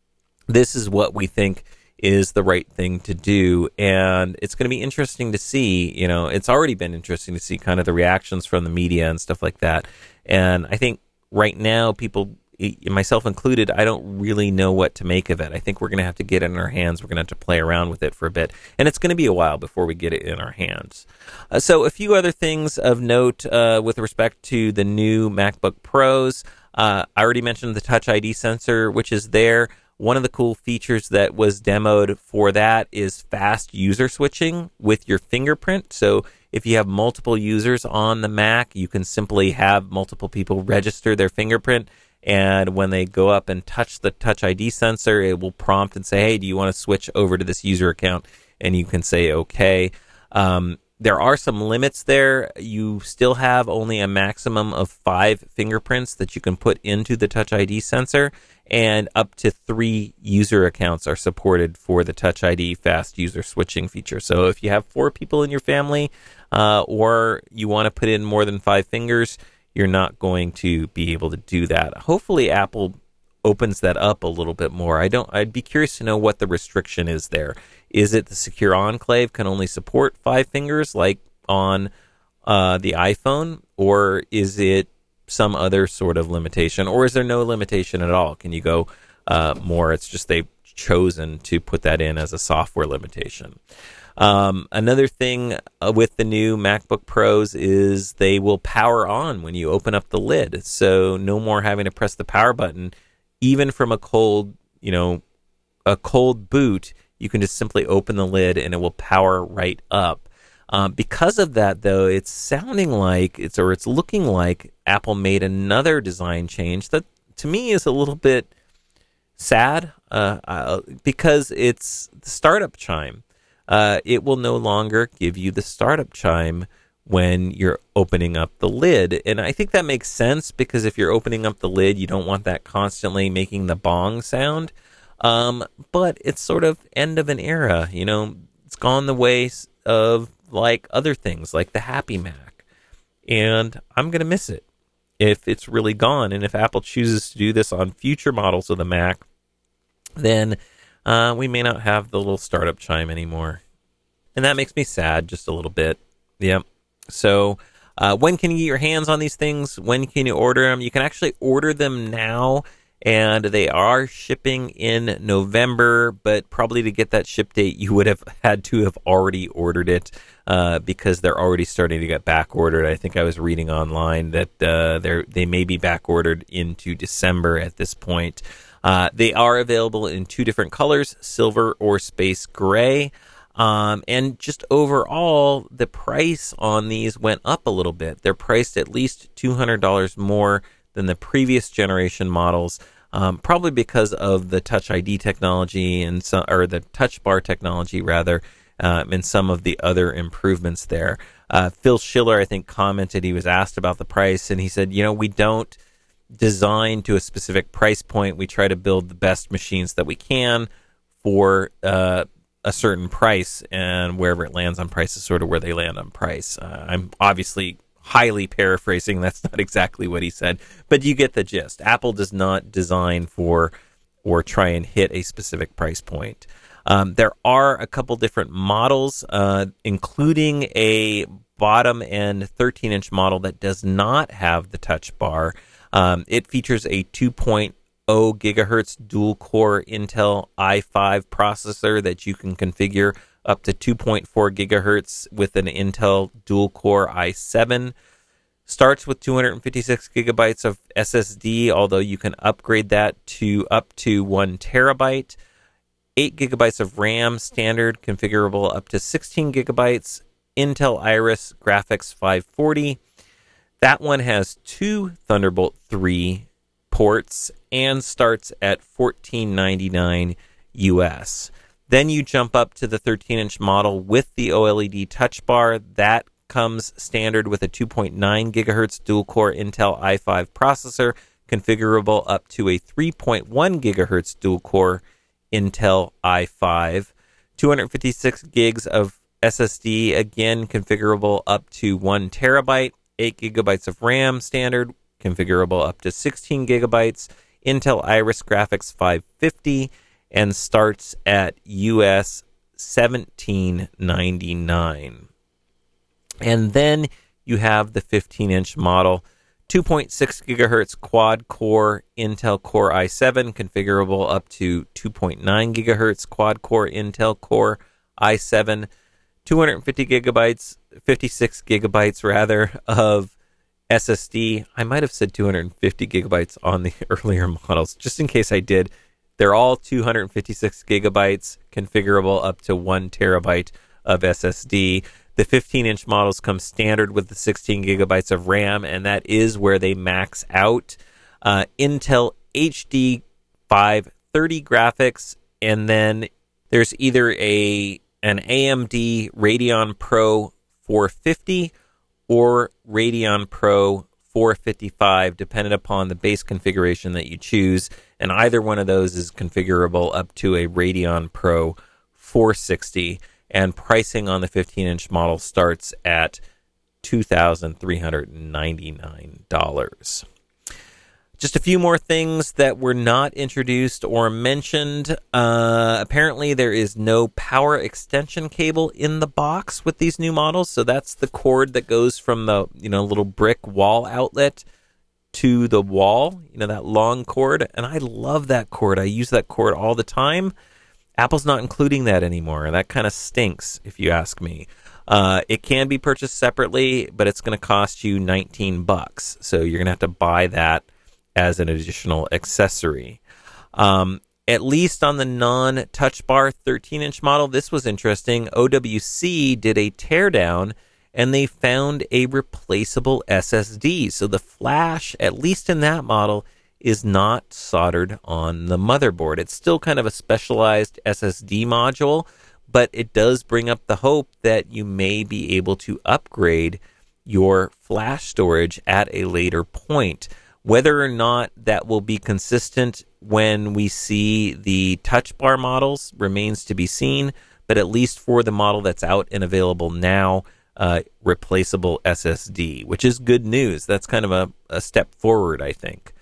this is what we think is the right thing to do. And it's going to be interesting to see, it's already been interesting to see kind of the reactions from the media and stuff like that. And I think right now, people, myself included, I don't really know what to make of it. I think we're going to have to get it in our hands. We're going to have to play around with it for a bit. And it's going to be a while before we get it in our hands. So a few other things of note with respect to the new MacBook Pros. I already mentioned the Touch ID sensor, which is there. One of the cool features that was demoed for that is fast user switching with your fingerprint. So if you have multiple users on the Mac, you can simply have multiple people register their fingerprint, and when they go up and touch the Touch ID sensor, it will prompt and say, hey, do you want to switch over to this user account? And you can say, okay. There are some limits there. You still have only a maximum of 5 fingerprints that you can put into the Touch ID sensor, and up to 3 user accounts are supported for the Touch ID fast user switching feature. So if you have 4 people in your family, or you want to put in more than 5 fingers, you're not going to be able to do that. Hopefully Apple opens that up a little bit more. I'd be curious to know what the restriction is there. Is it the Secure Enclave can only support 5 fingers like on the iPhone, or is it some other sort of limitation, or is there no limitation at all? Can you go more? It's just they've chosen to put that in as a software limitation. Another thing with the new MacBook Pros is they will power on when you open up the lid. So no more having to press the power button, even from a cold boot. You can just simply open the lid and it will power right up. Because of that, though, it's sounding like it's looking like Apple made another design change that to me is a little bit sad, because it's the startup chime. It will no longer give you the startup chime when you're opening up the lid. And I think that makes sense, because if you're opening up the lid, you don't want that constantly making the bong sound. But it's sort of end of an era. It's gone the way of like other things, like the Happy Mac. And I'm going to miss it if it's really gone. And if Apple chooses to do this on future models of the Mac, then we may not have the little startup chime anymore. And that makes me sad just a little bit. Yep. So when can you get your hands on these things? When can you order them? You can actually order them now, and they are shipping in November, but probably to get that ship date, you would have had to have already ordered it, because they're already starting to get back ordered. I think I was reading online that they may be back ordered into December at this point. They are available in 2 different colors, silver or space gray. And just overall, the price on these went up a little bit. They're priced at least $200 more than the previous generation models, probably because of the Touch ID technology or the Touch Bar technology rather, and some of the other improvements there. Phil Schiller, I think, commented, he was asked about the price, and he said, we don't design to a specific price point. We try to build the best machines that we can for a certain price, and wherever it lands on price is sort of where they land on price. I'm obviously highly paraphrasing. That's not exactly what he said, but you get the gist. Apple does not design for or try and hit a specific price point. There are a couple different models, including a bottom end 13-inch model that does not have the touch bar. It features a 2.0 gigahertz dual core Intel i5 processor that you can configure up to 2.4 gigahertz with an Intel dual core i7. Starts with 256 gigabytes of SSD, although you can upgrade that to up to 1 terabyte. 8 gigabytes of RAM, standard, configurable up to 16 gigabytes. Intel Iris Graphics 540. That one has 2 Thunderbolt 3 ports and starts at $14.99 US. Then you jump up to the 13-inch model with the OLED touch bar. That comes standard with a 2.9 gigahertz dual-core Intel i5 processor, configurable up to a 3.1 gigahertz dual-core Intel i5. 256 gigs of SSD, again, configurable up to 1 terabyte. 8 gigabytes of RAM, standard, configurable up to 16 gigabytes. Intel Iris Graphics 550, and starts at US $17.99. And then you have the 15-inch model, 2.6 gigahertz quad-core Intel Core i7, configurable up to 2.9 gigahertz quad-core Intel Core i7, 250 gigabytes, 56 gigabytes rather, of SSD. I might have said 250 gigabytes on the earlier models, just in case I did. They're all 256 gigabytes, configurable up to 1 terabyte of SSD. The 15-inch models come standard with the 16 gigabytes of RAM, and that is where they max out. Intel HD 530 graphics, and then there's either an AMD Radeon Pro 450 or Radeon Pro 455, depending upon the base configuration that you choose. And either one of those is configurable up to a Radeon Pro 460. And pricing on the 15-inch model starts at $2,399. Just a few more things that were not introduced or mentioned. Apparently, there is no power extension cable in the box with these new models. So that's the cord that goes from the little brick wall outlet to the wall. That long cord. And I love that cord. I use that cord all the time. Apple's not including that anymore. That kind of stinks, if you ask me. It can be purchased separately, but it's going to cost you $19. So you're going to have to buy that as an additional accessory. At least on the non-touch bar 13-inch model, this was interesting. OWC did a teardown, and they found a replaceable SSD. So the flash, at least in that model, is not soldered on the motherboard. It's still kind of a specialized SSD module, but it does bring up the hope that you may be able to upgrade your flash storage at a later point. Whether or not that will be consistent when we see the touch bar models remains to be seen, but at least for the model that's out and available now, replaceable SSD, which is good news. That's kind of a step forward, I think.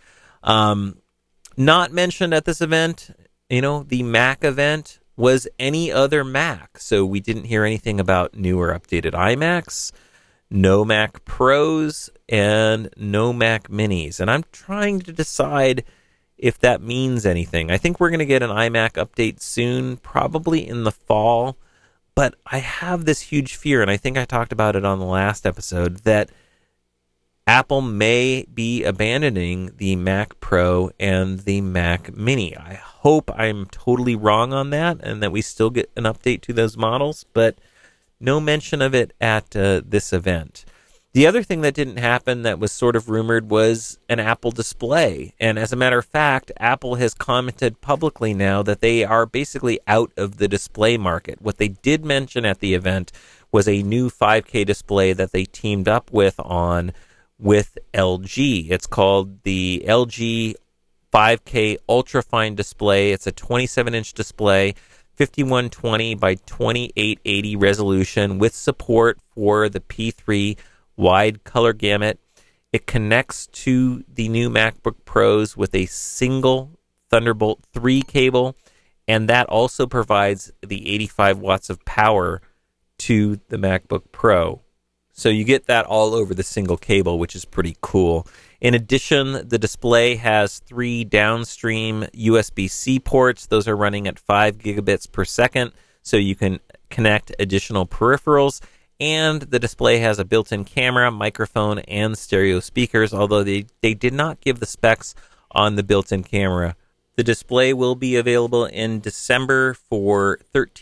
Not mentioned at this event, the Mac event, was any other Mac. So we didn't hear anything about new or updated iMacs, no Mac Pros, and no Mac Minis. And I'm trying to decide if that means anything. I think we're going to get an iMac update soon, probably in the fall. But I have this huge fear, and I think I talked about it on the last episode, that Apple may be abandoning the Mac Pro and the Mac Mini. I hope I'm totally wrong on that and that we still get an update to those models, but no mention of it at this event. The other thing that didn't happen that was sort of rumored was an Apple display. And as a matter of fact, Apple has commented publicly now that they are basically out of the display market. What they did mention at the event was a new 5K display that they teamed up with LG. It's called the LG 5K Ultrafine display. It's a 27-inch display, 5120 by 2880 resolution with support for the P3 wide color gamut. It connects to the new MacBook Pros with a single Thunderbolt 3 cable, and that also provides the 85 watts of power to the MacBook Pro. So you get that all over the single cable, which is pretty cool. In addition, the display has 3 downstream USB-C ports. Those are running at 5 gigabits per second, so you can connect additional peripherals. And the display has a built-in camera, microphone, and stereo speakers, although they did not give the specs on the built-in camera. The display will be available in December for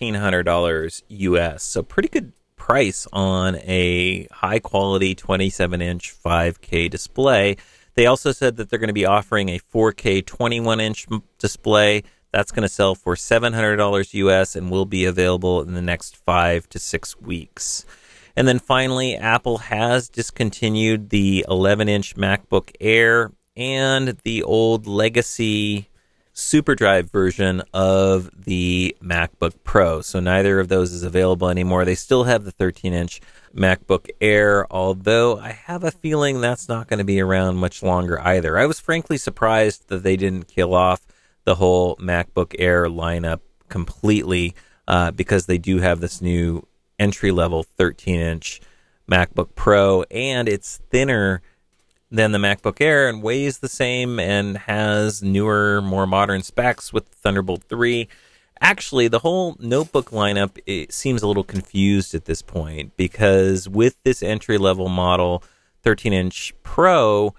$1,300 US, so pretty good price on a high-quality 27-inch 5K display. They also said that they're going to be offering a 4K 21-inch display. That's going to sell for $700 US and will be available in the next 5 to 6 weeks. And then finally, Apple has discontinued the 11-inch MacBook Air and the old legacy SuperDrive version of the MacBook Pro. So neither of those is available anymore. They still have the 13-inch MacBook Air, although I have a feeling that's not going to be around much longer either. I was frankly surprised that they didn't kill off the whole MacBook Air lineup completely because they do have this new entry-level 13-inch MacBook Pro, and it's thinner than the MacBook Air and weighs the same and has newer, more modern specs with Thunderbolt 3. Actually, the whole notebook lineup, it seems a little confused at this point because with this entry-level model 13-inch Pro,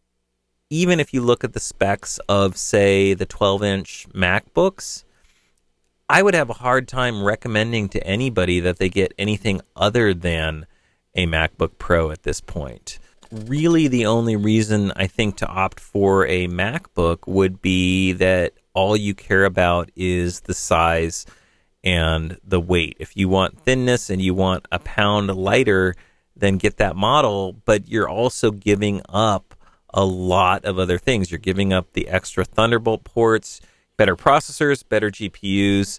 even if you look at the specs of, say, the 12-inch MacBooks, I would have a hard time recommending to anybody that they get anything other than a MacBook Pro at this point. Really, the only reason I think to opt for a MacBook would be that all you care about is the size and the weight. If you want thinness and you want a pound lighter, then get that model, but you're also giving up a lot of other things. You're giving up the extra Thunderbolt ports, better processors, better GPUs,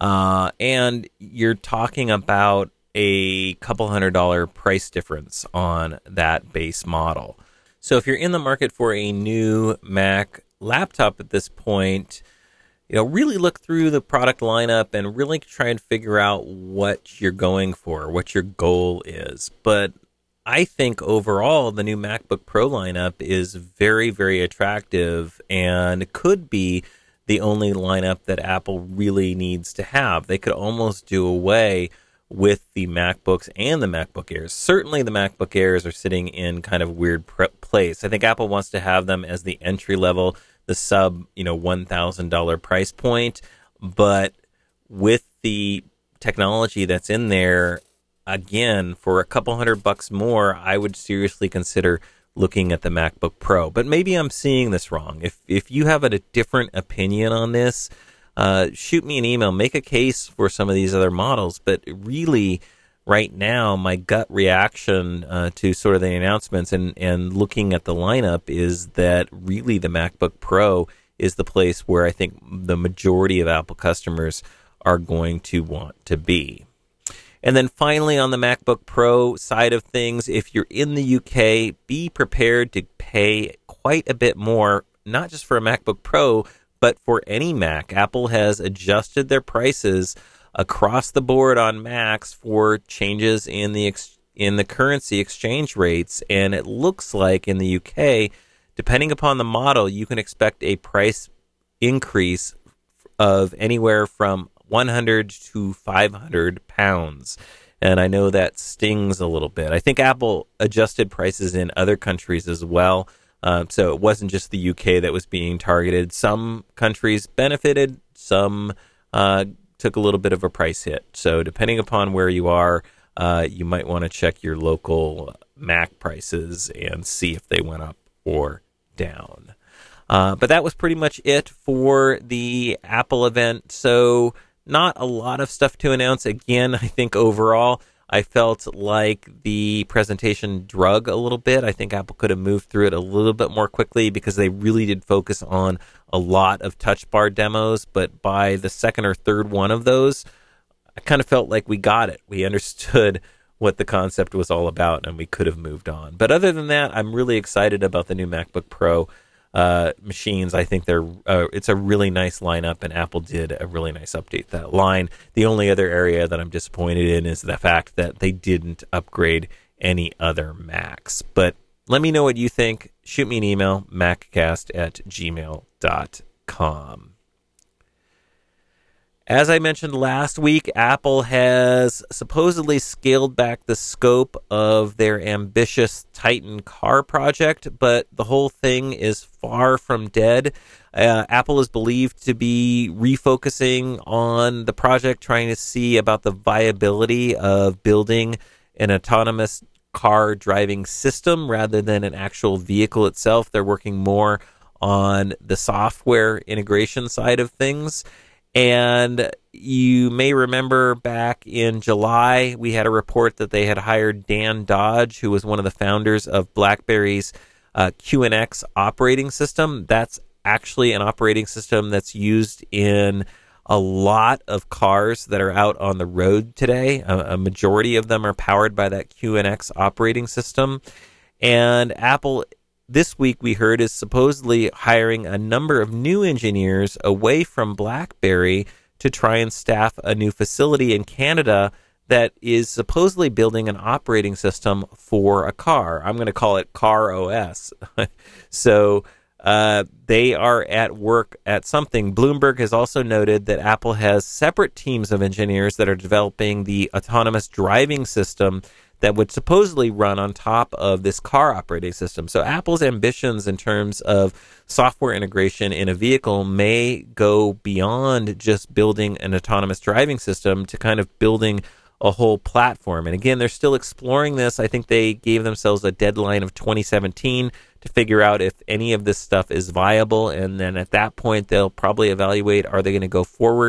and you're talking about a couple $100 price difference on that base model. So if you're in the market for a new Mac laptop at this point, really look through the product lineup and really try and figure out what you're going for, what your goal is. But I think overall, the new MacBook Pro lineup is very, very attractive and could be the only lineup that Apple really needs to have. They could almost do away with the MacBooks and the MacBook Airs. Certainly the MacBook Airs are sitting in kind of weird place. I think Apple wants to have them as the entry level, the sub, $1,000 price point. But with the technology that's in there, again, for a couple $100 more, I would seriously consider looking at the MacBook Pro. But maybe I'm seeing this wrong. If you have a different opinion on this, shoot me an email, make a case for some of these other models. But really, right now, my gut reaction to sort of the announcements and looking at the lineup is that really the MacBook Pro is the place where I think the majority of Apple customers are going to want to be. And then finally, on the MacBook Pro side of things, if you're in the UK, be prepared to pay quite a bit more, not just for a MacBook Pro, but for any Mac. Apple has adjusted their prices across the board on Macs for changes in the currency exchange rates, and it looks like in the UK, depending upon the model, you can expect a price increase of anywhere from 100 to 500 pounds. And I know that stings a little bit. I think Apple adjusted prices in other countries as well. So it wasn't just the UK that was being targeted. Some countries benefited, some took a little bit of a price hit. So depending upon where you are, you might want to check your local Mac prices and see if they went up or down. But that was pretty much it for the Apple event. So not a lot of stuff to announce. Again, I think overall, I felt like the presentation drug a little bit. I think Apple could have moved through it a little bit more quickly because they really did focus on a lot of touch bar demos. But by the second or third one of those, I kind of felt like we got it. We understood what the concept was all about, and we could have moved on. But other than that, I'm really excited about the new MacBook Pro machines. I think it's a really nice lineup, and Apple did a really nice update to that line. The only other area that I'm disappointed in is the fact that they didn't upgrade any other Macs. But let me know what you think. Shoot me an email, maccast@gmail.com. As I mentioned last week, Apple has supposedly scaled back the scope of their ambitious Titan car project, but the whole thing is far from dead. Apple is believed to be refocusing on the project, trying to see about the viability of building an autonomous car driving system rather than an actual vehicle itself. They're working more on the software integration side of things. And you may remember back in July, we had a report that they had hired Dan Dodge, who was one of the founders of BlackBerry's QNX operating system. That's actually an operating system that's used in a lot of cars that are out on the road today. A majority of them are powered by that QNX operating system. And Apple, this week we heard, is supposedly hiring a number of new engineers away from BlackBerry to try and staff a new facility in Canada that is supposedly building an operating system for a car. I'm going to call it Car OS. So they are at work at something. Bloomberg has also noted that Apple has separate teams of engineers that are developing the autonomous driving system that would supposedly run on top of this car operating system. So Apple's ambitions in terms of software integration in a vehicle may go beyond just building an autonomous driving system to kind of building a whole platform. And again, they're still exploring this. I think they gave themselves a deadline of 2017 to figure out if any of this stuff is viable. And then at that point, they'll probably evaluate, are they going to go forward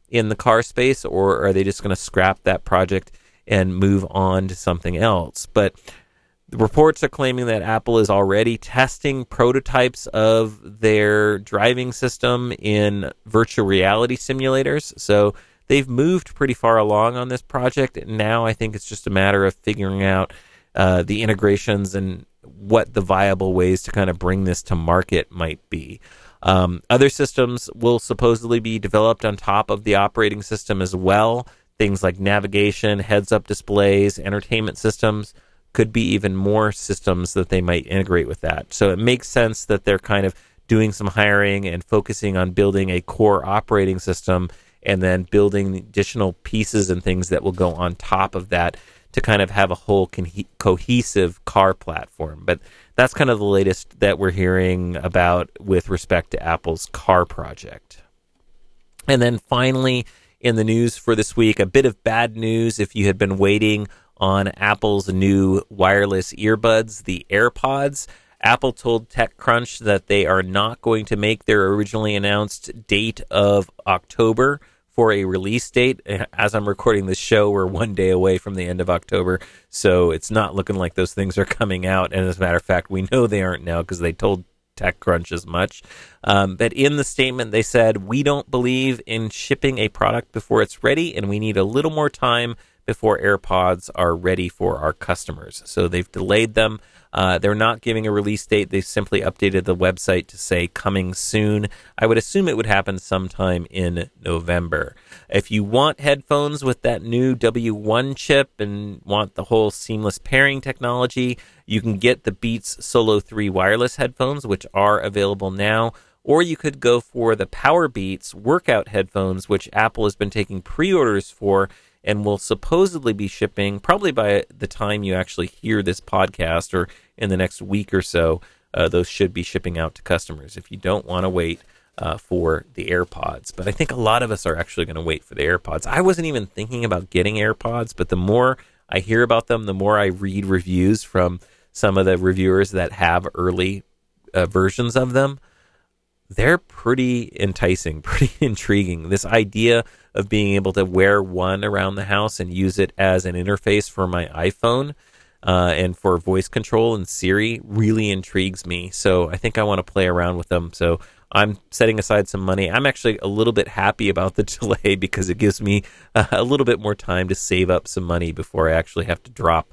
in the car space, or are they just going to scrap that project and move on to something else? But the reports are claiming that Apple is already testing prototypes of their driving system in virtual reality simulators. So they've moved pretty far along on this project. Now I think it's just a matter of figuring out the integrations and what the viable ways to kind of bring this to market might be. Other systems will supposedly be developed on top of the operating system as well. Things like navigation, heads-up displays, entertainment systems. Could be even more systems that they might integrate with that. So it makes sense that they're kind of doing some hiring and focusing on building a core operating system and then building additional pieces and things that will go on top of that to kind of have a whole cohesive car platform. But that's kind of the latest that we're hearing about with respect to Apple's car project. And then finally, in the news for this week, a bit of bad news if you had been waiting on Apple's new wireless earbuds, the AirPods. Apple told TechCrunch that they are not going to make their originally announced date of October for a release date. As I'm recording this show, we're one day away from the end of October, so it's not looking like those things are coming out. And as a matter of fact, we know they aren't now because they told TechCrunch as much. But in the statement, they said, "We don't believe in shipping a product before it's ready, and we need a little more time before AirPods are ready for our customers." So they've delayed them. They're not giving a release date. They simply updated the website to say coming soon. I would assume it would happen sometime in November. If you want headphones with that new W1 chip and want the whole seamless pairing technology, you can get the Beats Solo 3 wireless headphones, which are available now. Or you could go for the Powerbeats workout headphones, which Apple has been taking pre-orders for and will supposedly be shipping probably by the time you actually hear this podcast or in the next week or so. Those should be shipping out to customers if you don't want to wait for the AirPods. But I think a lot of us are actually going to wait for the AirPods. I wasn't even thinking about getting AirPods, but the more I hear about them, the more I read reviews from some of the reviewers that have early versions of them. They're pretty enticing, pretty intriguing. This idea of being able to wear one around the house and use it as an interface for my iPhone and for voice control and Siri really intrigues me. So I think I want to play around with them. So I'm setting aside some money. I'm actually a little bit happy about the delay because it gives me a little bit more time to save up some money before I actually have to drop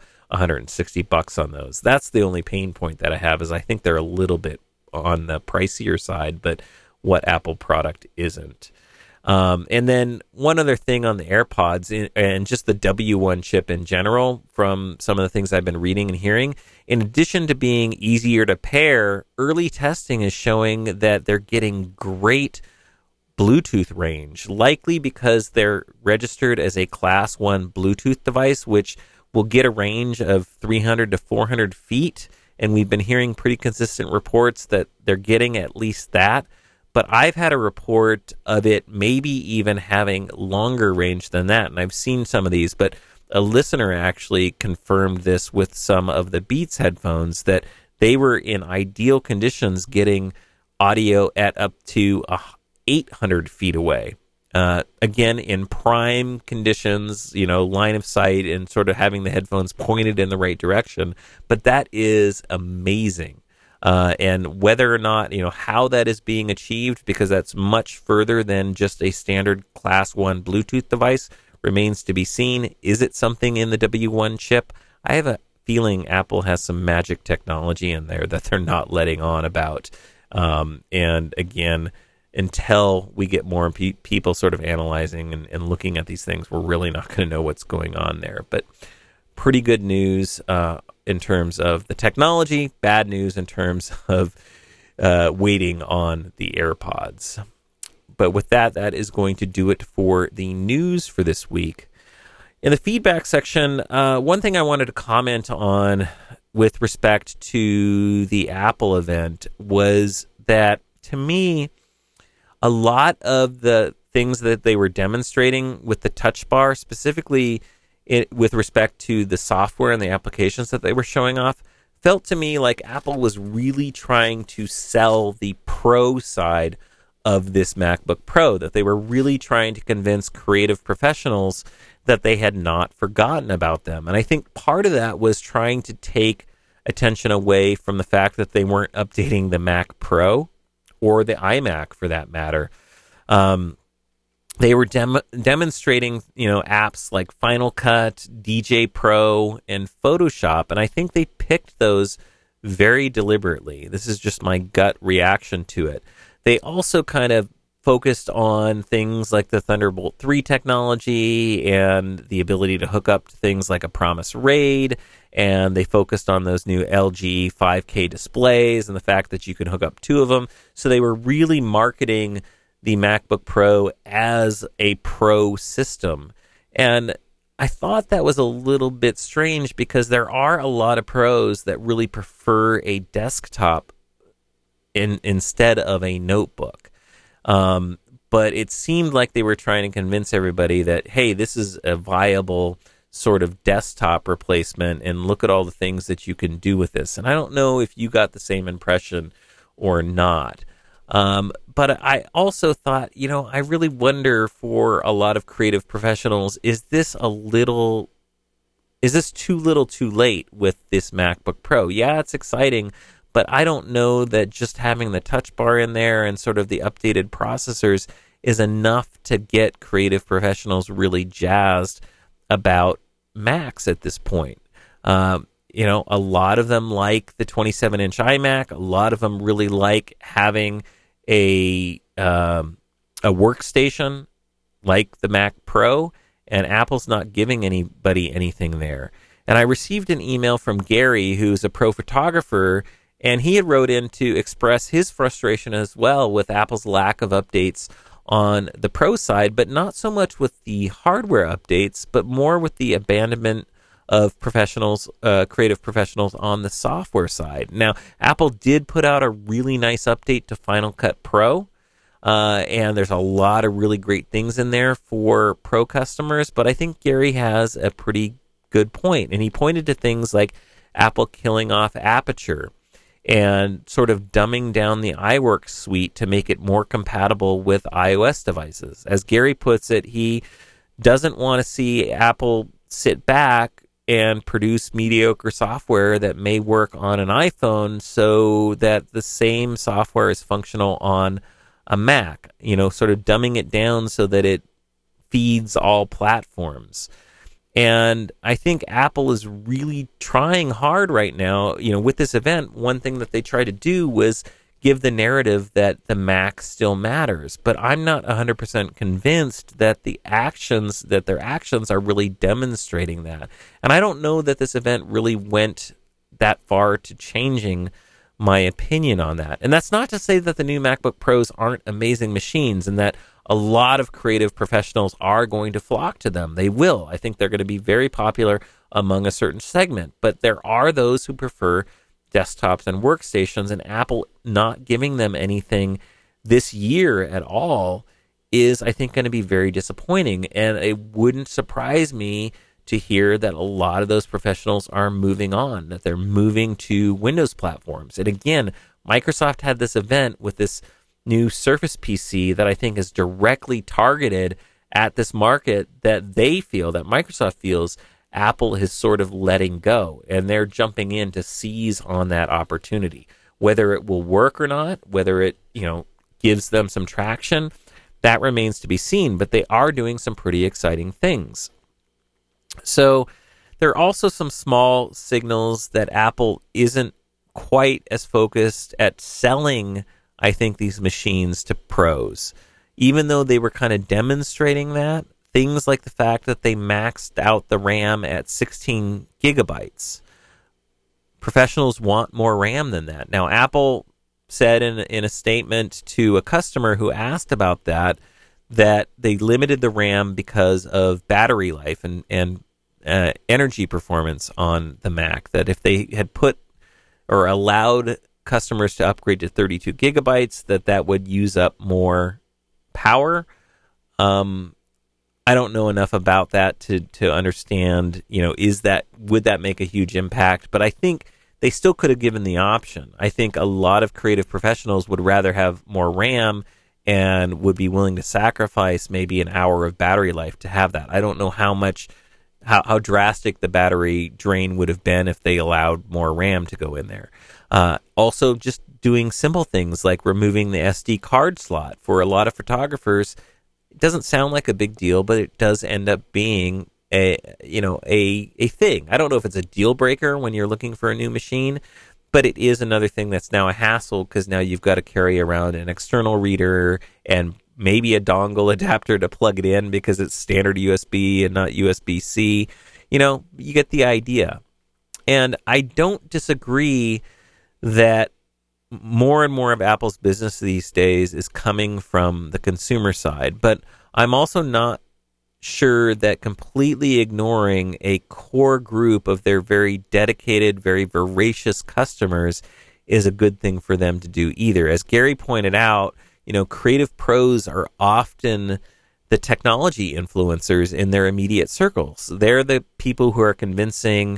$160 on those. That's the only pain point that I have, is I think they're a little bit on the pricier side, but what Apple product isn't. And then one other thing on the AirPods and just the W1 chip in general, from some of the things I've been reading and hearing, in addition to being easier to pair, early testing is showing that they're getting great Bluetooth range, likely because they're registered as a Class 1 Bluetooth device, which will get a range of 300 to 400 feet. And we've been hearing pretty consistent reports that they're getting at least that. But I've had a report of it maybe even having longer range than that. And I've seen some of these, but a listener actually confirmed this with some of the Beats headphones, that they were in ideal conditions getting audio at up to 800 feet away. Again, in prime conditions, line of sight and sort of having the headphones pointed in the right direction. But that is amazing. And whether or not, how that is being achieved, because that's much further than just a standard Class 1 Bluetooth device, remains to be seen. Is it something in the W1 chip? I have a feeling Apple has some magic technology in there that they're not letting on about. And again, until we get more people sort of analyzing and looking at these things, we're really not going to know what's going on there. But pretty good news in terms of the technology, bad news in terms of waiting on the AirPods. But with that, that is going to do it for the news for this week. In the feedback section, one thing I wanted to comment on with respect to the Apple event was that, to me, a lot of the things that they were demonstrating with the Touch Bar, specifically with respect to the software and the applications that they were showing off, felt to me like Apple was really trying to sell the pro side of this MacBook Pro, that they were really trying to convince creative professionals that they had not forgotten about them. And I think part of that was trying to take attention away from the fact that they weren't updating the Mac Pro or the iMac for that matter. They were demonstrating, apps like Final Cut, DJ Pro, and Photoshop, and I think they picked those very deliberately. This is just my gut reaction to it. They also kind of focused on things like the Thunderbolt 3 technology and the ability to hook up to things like a Promise RAID, and they focused on those new LG 5K displays and the fact that you can hook up two of them. So they were really marketing the MacBook Pro as a pro system. And I thought that was a little bit strange because there are a lot of pros that really prefer a desktop instead of a notebook. But it seemed like they were trying to convince everybody that, hey, this is a viable sort of desktop replacement, and look at all the things that you can do with this. And I don't know if you got the same impression or not. But I also thought, I really wonder for a lot of creative professionals, is this too little too late with this MacBook Pro? Yeah, it's exciting, but I don't know that just having the touch bar in there and sort of the updated processors is enough to get creative professionals really jazzed about Macs at this point. A lot of them like the 27-inch iMac. A lot of them really like having a workstation like the Mac Pro, and Apple's not giving anybody anything there. And I received an email from Gary, who's a pro photographer, and he had wrote in to express his frustration as well with Apple's lack of updates on the Pro side, but not so much with the hardware updates, but more with the abandonment of professionals, creative professionals on the software side. Now, Apple did put out a really nice update to Final Cut Pro, and there's a lot of really great things in there for Pro customers, but I think Gary has a pretty good point, and he pointed to things like Apple killing off Aperture and sort of dumbing down the iWork suite to make it more compatible with iOS devices. As Gary puts it, he doesn't want to see Apple sit back and produce mediocre software that may work on an iPhone so that the same software is functional on a Mac, sort of dumbing it down so that it feeds all platforms. And I think Apple is really trying hard right now. With this event, one thing that they tried to do was give the narrative that the Mac still matters. But I'm not 100% convinced that their actions are really demonstrating that. And I don't know that this event really went that far to changing my opinion on that. And that's not to say that the new MacBook Pros aren't amazing machines and that a lot of creative professionals are going to flock to them. They will. I think they're going to be very popular among a certain segment. But there are those who prefer desktops and workstations, and Apple not giving them anything this year at all is, I think, going to be very disappointing. And it wouldn't surprise me to hear that a lot of those professionals are moving on, that they're moving to Windows platforms. And again, Microsoft had this event with this new Surface PC that I think is directly targeted at this market that Microsoft feels Apple is sort of letting go, and they're jumping in to seize on that opportunity. Whether it will work or not, whether it, gives them some traction, that remains to be seen, but they are doing some pretty exciting things. So there are also some small signals that Apple isn't quite as focused at selling, I think, these machines to pros. Even though they were kind of demonstrating that, things like the fact that they maxed out the RAM at 16 gigabytes. Professionals want more RAM than that. Now, Apple said in a statement to a customer who asked about that they limited the RAM because of battery life and energy performance on the Mac. That if they had put or allowed customers to upgrade to 32 gigabytes, that would use up more power. I don't know enough about that to understand, would that make a huge impact? But I think they still could have given the option. I think a lot of creative professionals would rather have more RAM and would be willing to sacrifice maybe an hour of battery life to have that. I don't know how drastic the battery drain would have been if they allowed more RAM to go in there. Also, just doing simple things like removing the SD card slot for a lot of photographers. It doesn't sound like a big deal, but it does end up being a thing. I don't know if it's a deal breaker when you're looking for a new machine, but it is another thing that's now a hassle because now you've got to carry around an external reader and maybe a dongle adapter to plug it in because it's standard USB and not USB-C. You get the idea. And I don't disagree that more and more of Apple's business these days is coming from the consumer side, but I'm also not sure that completely ignoring a core group of their very dedicated, very voracious customers is a good thing for them to do either. As Gary pointed out, creative pros are often the technology influencers in their immediate circles. They're the people who are convincing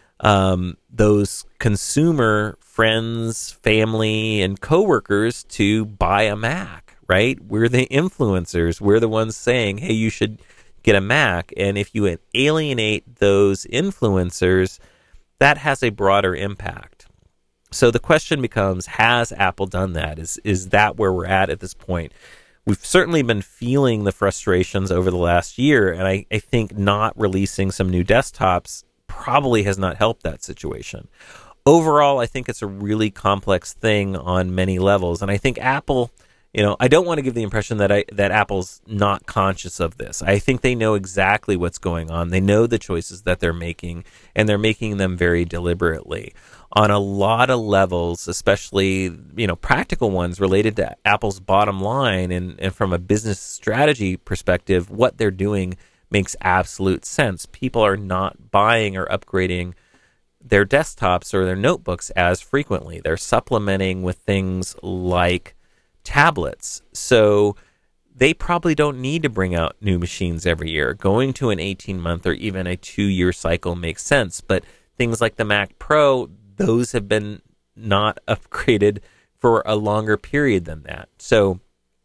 those consumer friends, family, and coworkers to buy a Mac, right? We're the influencers. We're the ones saying, hey, you should get a Mac. And if you alienate those influencers, that has a broader impact. So the question becomes, has Apple done that? Is that where we're at this point? We've certainly been feeling the frustrations over the last year, and I think not releasing some new desktops probably has not helped that situation. Overall, I think it's a really complex thing on many levels, and I think Apple, I don't want to give the impression that Apple's not conscious of this. I think they know exactly what's going on. They know the choices that they're making, and they're making them very deliberately. On a lot of levels, especially, practical ones related to Apple's bottom line and from a business strategy perspective, what they're doing makes absolute sense. People are not buying or upgrading their desktops or their notebooks as frequently. They're supplementing with things like tablets. So they probably don't need to bring out new machines every year. Going to an 18-month or even a 2-year cycle makes sense. But things like the Mac Pro, those have been not upgraded for a longer period than that. So,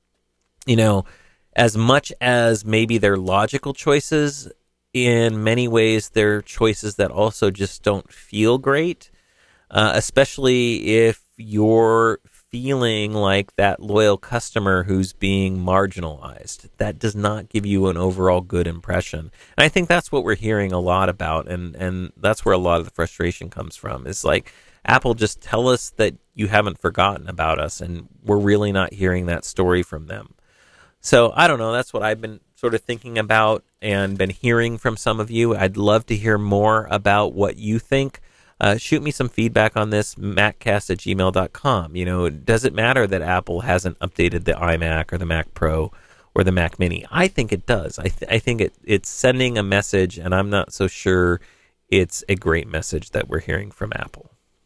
as much as maybe they're logical choices, in many ways they're choices that also just don't feel great, especially if you're feeling like that loyal customer who's being marginalized. That does not give you an overall good impression. And I think that's what we're hearing a lot about, and that's where a lot of the frustration comes from. It's like, Apple, just tell us that you haven't forgotten about us, and we're really not hearing that story from them. So I don't know. That's what I've been sort of thinking about and been hearing from some of you. I'd love to hear more about what you think. Shoot me some feedback on this, maccast@gmail.com. Does it matter that Apple hasn't updated the iMac or the Mac Pro or the Mac Mini? I think it does. I think it's sending a message, and I'm not so sure it's a great message that we're hearing from Apple.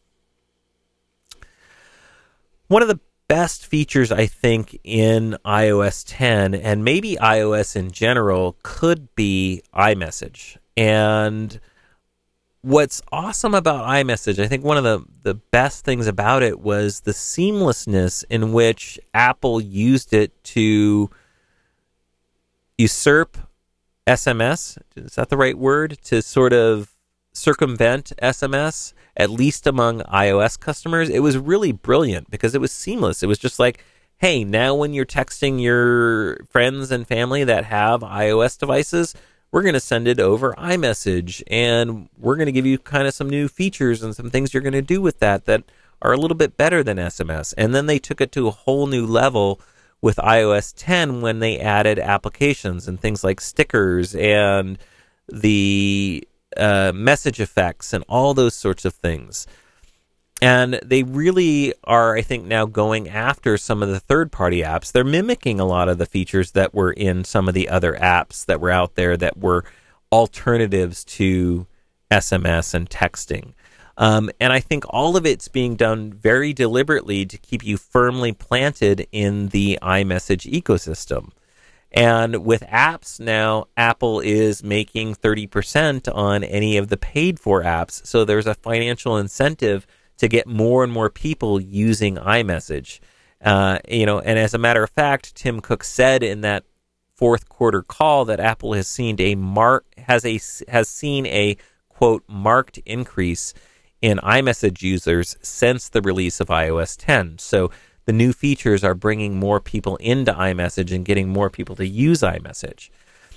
One of the best features, I think, in iOS 10 and maybe iOS in general could be iMessage. And what's awesome about iMessage, I think one of the best things about it was the seamlessness in which Apple used it to usurp SMS. Is that the right word? To sort of circumvent SMS, at least among iOS customers. It was really brilliant because it was seamless. It was just like, hey, now when you're texting your friends and family that have iOS devices, we're going to send it over iMessage, and we're going to give you kind of some new features and some things you're going to do with that are a little bit better than SMS. And then they took it to a whole new level with iOS 10 when they added applications and things like stickers and the message effects and all those sorts of things. And they really are, I think, now going after some of the third-party apps. They're mimicking a lot of the features that were in some of the other apps that were out there that were alternatives to SMS and texting. And I think all of it's being done very deliberately to keep you firmly planted in the iMessage ecosystem. And with apps now, Apple is making 30% on any of the paid-for apps. So there's a financial incentive to get more and more people using iMessage. And as a matter of fact, Tim Cook said in that fourth quarter call that Apple has seen has seen a quote marked increase in iMessage users since the release of iOS 10. So the new features are bringing more people into iMessage and getting more people to use iMessage.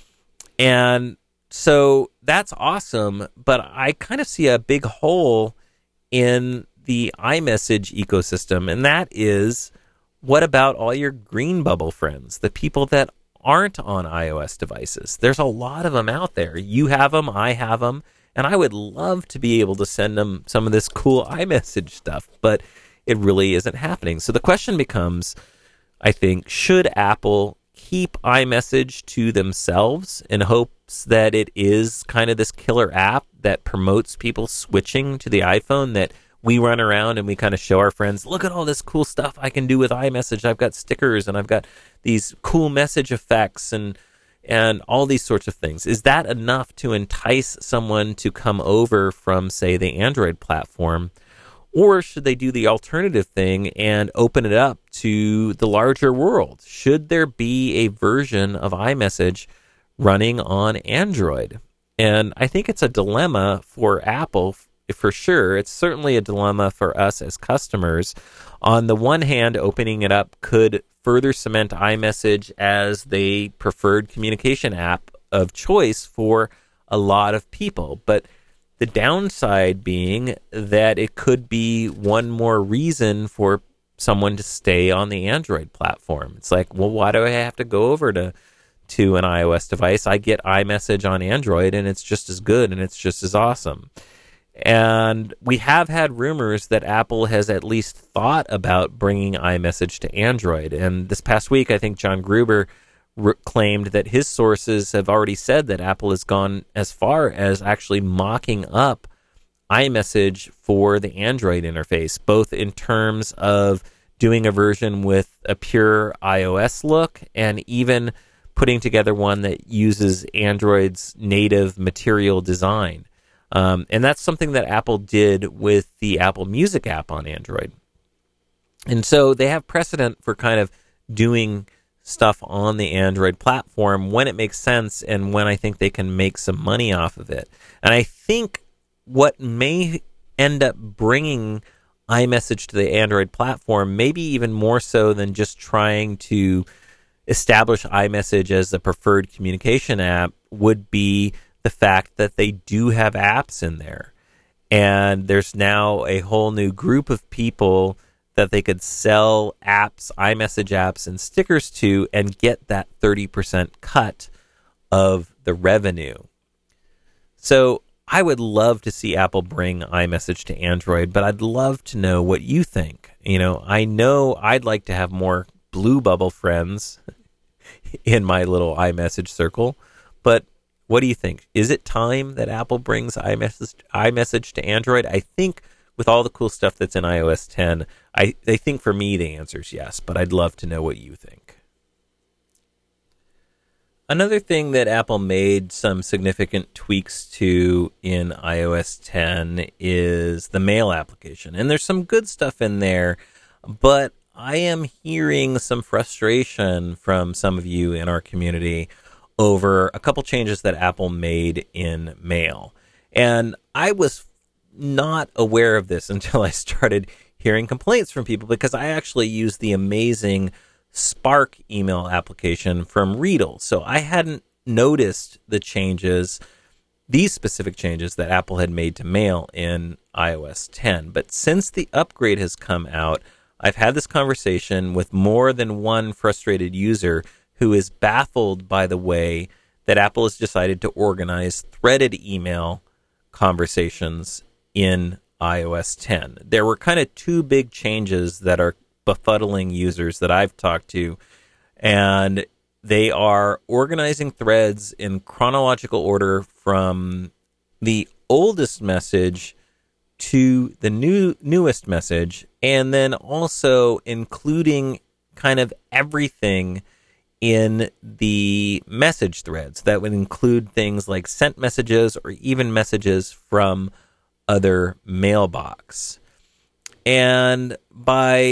And so that's awesome, but I kind of see a big hole in the iMessage ecosystem, and that is, what about all your green bubble friends, the people that aren't on iOS devices? There's a lot of them out there. You have them, I have them, and I would love to be able to send them some of this cool iMessage stuff, but it really isn't happening. So the question becomes, I think, should Apple keep iMessage to themselves in hopes that it is kind of this killer app that promotes people switching to the iPhone, that we run around and we kind of show our friends, look at all this cool stuff I can do with iMessage. I've got stickers and I've got these cool message effects and all these sorts of things. Is that enough to entice someone to come over from, say, the Android platform? Or should they do the alternative thing and open it up to the larger world? Should there be a version of iMessage running on Android? And I think it's a dilemma for Apple, for sure. It's certainly a dilemma for us as customers. On the one hand, opening it up could further cement iMessage as the preferred communication app of choice for a lot of people. But the downside being that it could be one more reason for someone to stay on the Android platform. It's like, well, why do I have to go over to an iOS device? I get iMessage on Android, and it's just as good, and it's just as awesome. And we have had rumors that Apple has at least thought about bringing iMessage to Android. And this past week, I think John Gruber claimed that his sources have already said that Apple has gone as far as actually mocking up iMessage for the Android interface, both in terms of doing a version with a pure iOS look and even putting together one that uses Android's native material design. And that's something that Apple did with the Apple Music app on Android. And so they have precedent for kind of doing stuff on the Android platform when it makes sense and when I think they can make some money off of it. And I think what may end up bringing iMessage to the Android platform, maybe even more so than just trying to establish iMessage as the preferred communication app, would be the fact that they do have apps in there. And there's now a whole new group of people that they could sell apps, iMessage apps, and stickers to and get that 30% cut of the revenue. So I would love to see Apple bring iMessage to Android, but I'd love to know what you think. I know I'd like to have more blue bubble friends in my little iMessage circle, but what do you think? Is it time that Apple brings iMessage to Android? I think with all the cool stuff that's in iOS 10, I think for me the answer is yes, but I'd love to know what you think. Another thing that Apple made some significant tweaks to in iOS 10 is the Mail application. And there's some good stuff in there, but I am hearing some frustration from some of you in our community over a couple changes that Apple made in Mail. And I was not aware of this until I started hearing complaints from people, because I actually use the amazing Spark email application from Readle. So I hadn't noticed the changes, these specific changes that Apple had made to Mail in iOS 10. But since the upgrade has come out, I've had this conversation with more than one frustrated user who is baffled by the way that Apple has decided to organize threaded email conversations in iOS 10. There were kind of two big changes that are befuddling users that I've talked to, and they are organizing threads in chronological order from the oldest message to the newest message, and then also including kind of everything in the message threads. That would include things like sent messages or even messages from other mailbox. And by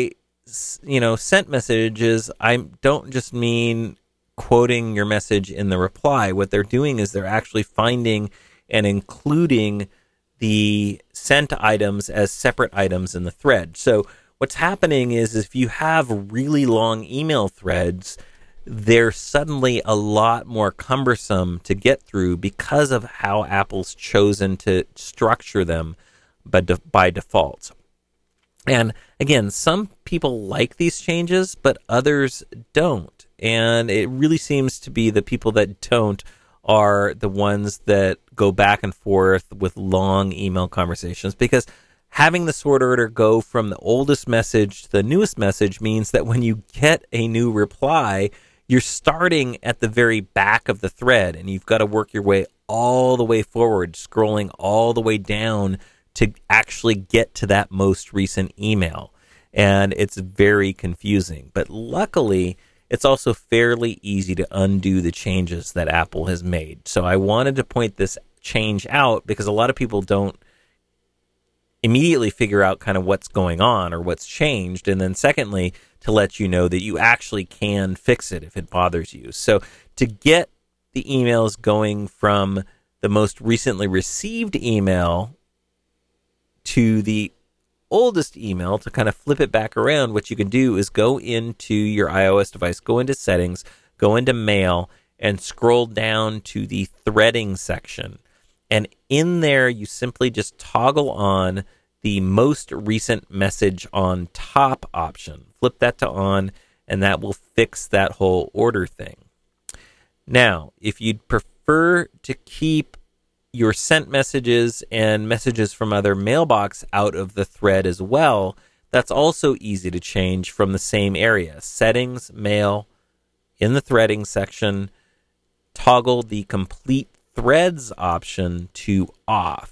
sent messages, I don't just mean quoting your message in the reply. What they're doing is they're actually finding and including the sent items as separate items in the thread. So what's happening is if you have really long email threads, they're suddenly a lot more cumbersome to get through because of how Apple's chosen to structure them by default. And again, some people like these changes, but others don't. And it really seems to be the people that don't are the ones that go back and forth with long email conversations, because having the sort order go from the oldest message to the newest message means that when you get a new reply, you're starting at the very back of the thread, and you've got to work your way all the way forward, scrolling all the way down to actually get to that most recent email. And it's very confusing. But luckily, it's also fairly easy to undo the changes that Apple has made. So I wanted to point this change out because a lot of people don't immediately figure out kind of what's going on or what's changed. And then secondly, to let you know that you actually can fix it if it bothers you. So to get the emails going from the most recently received email to the oldest email, to kind of flip it back around, what you can do is go into your iOS device, go into settings, go into mail, and scroll down to the threading section. And in there, you simply just toggle on the most recent message on top option. Flip that to on, and that will fix that whole order thing. Now, if you'd prefer to keep your sent messages and messages from other mailbox out of the thread as well, that's also easy to change from the same area. Settings, mail, in the threading section, toggle the complete threads option to off.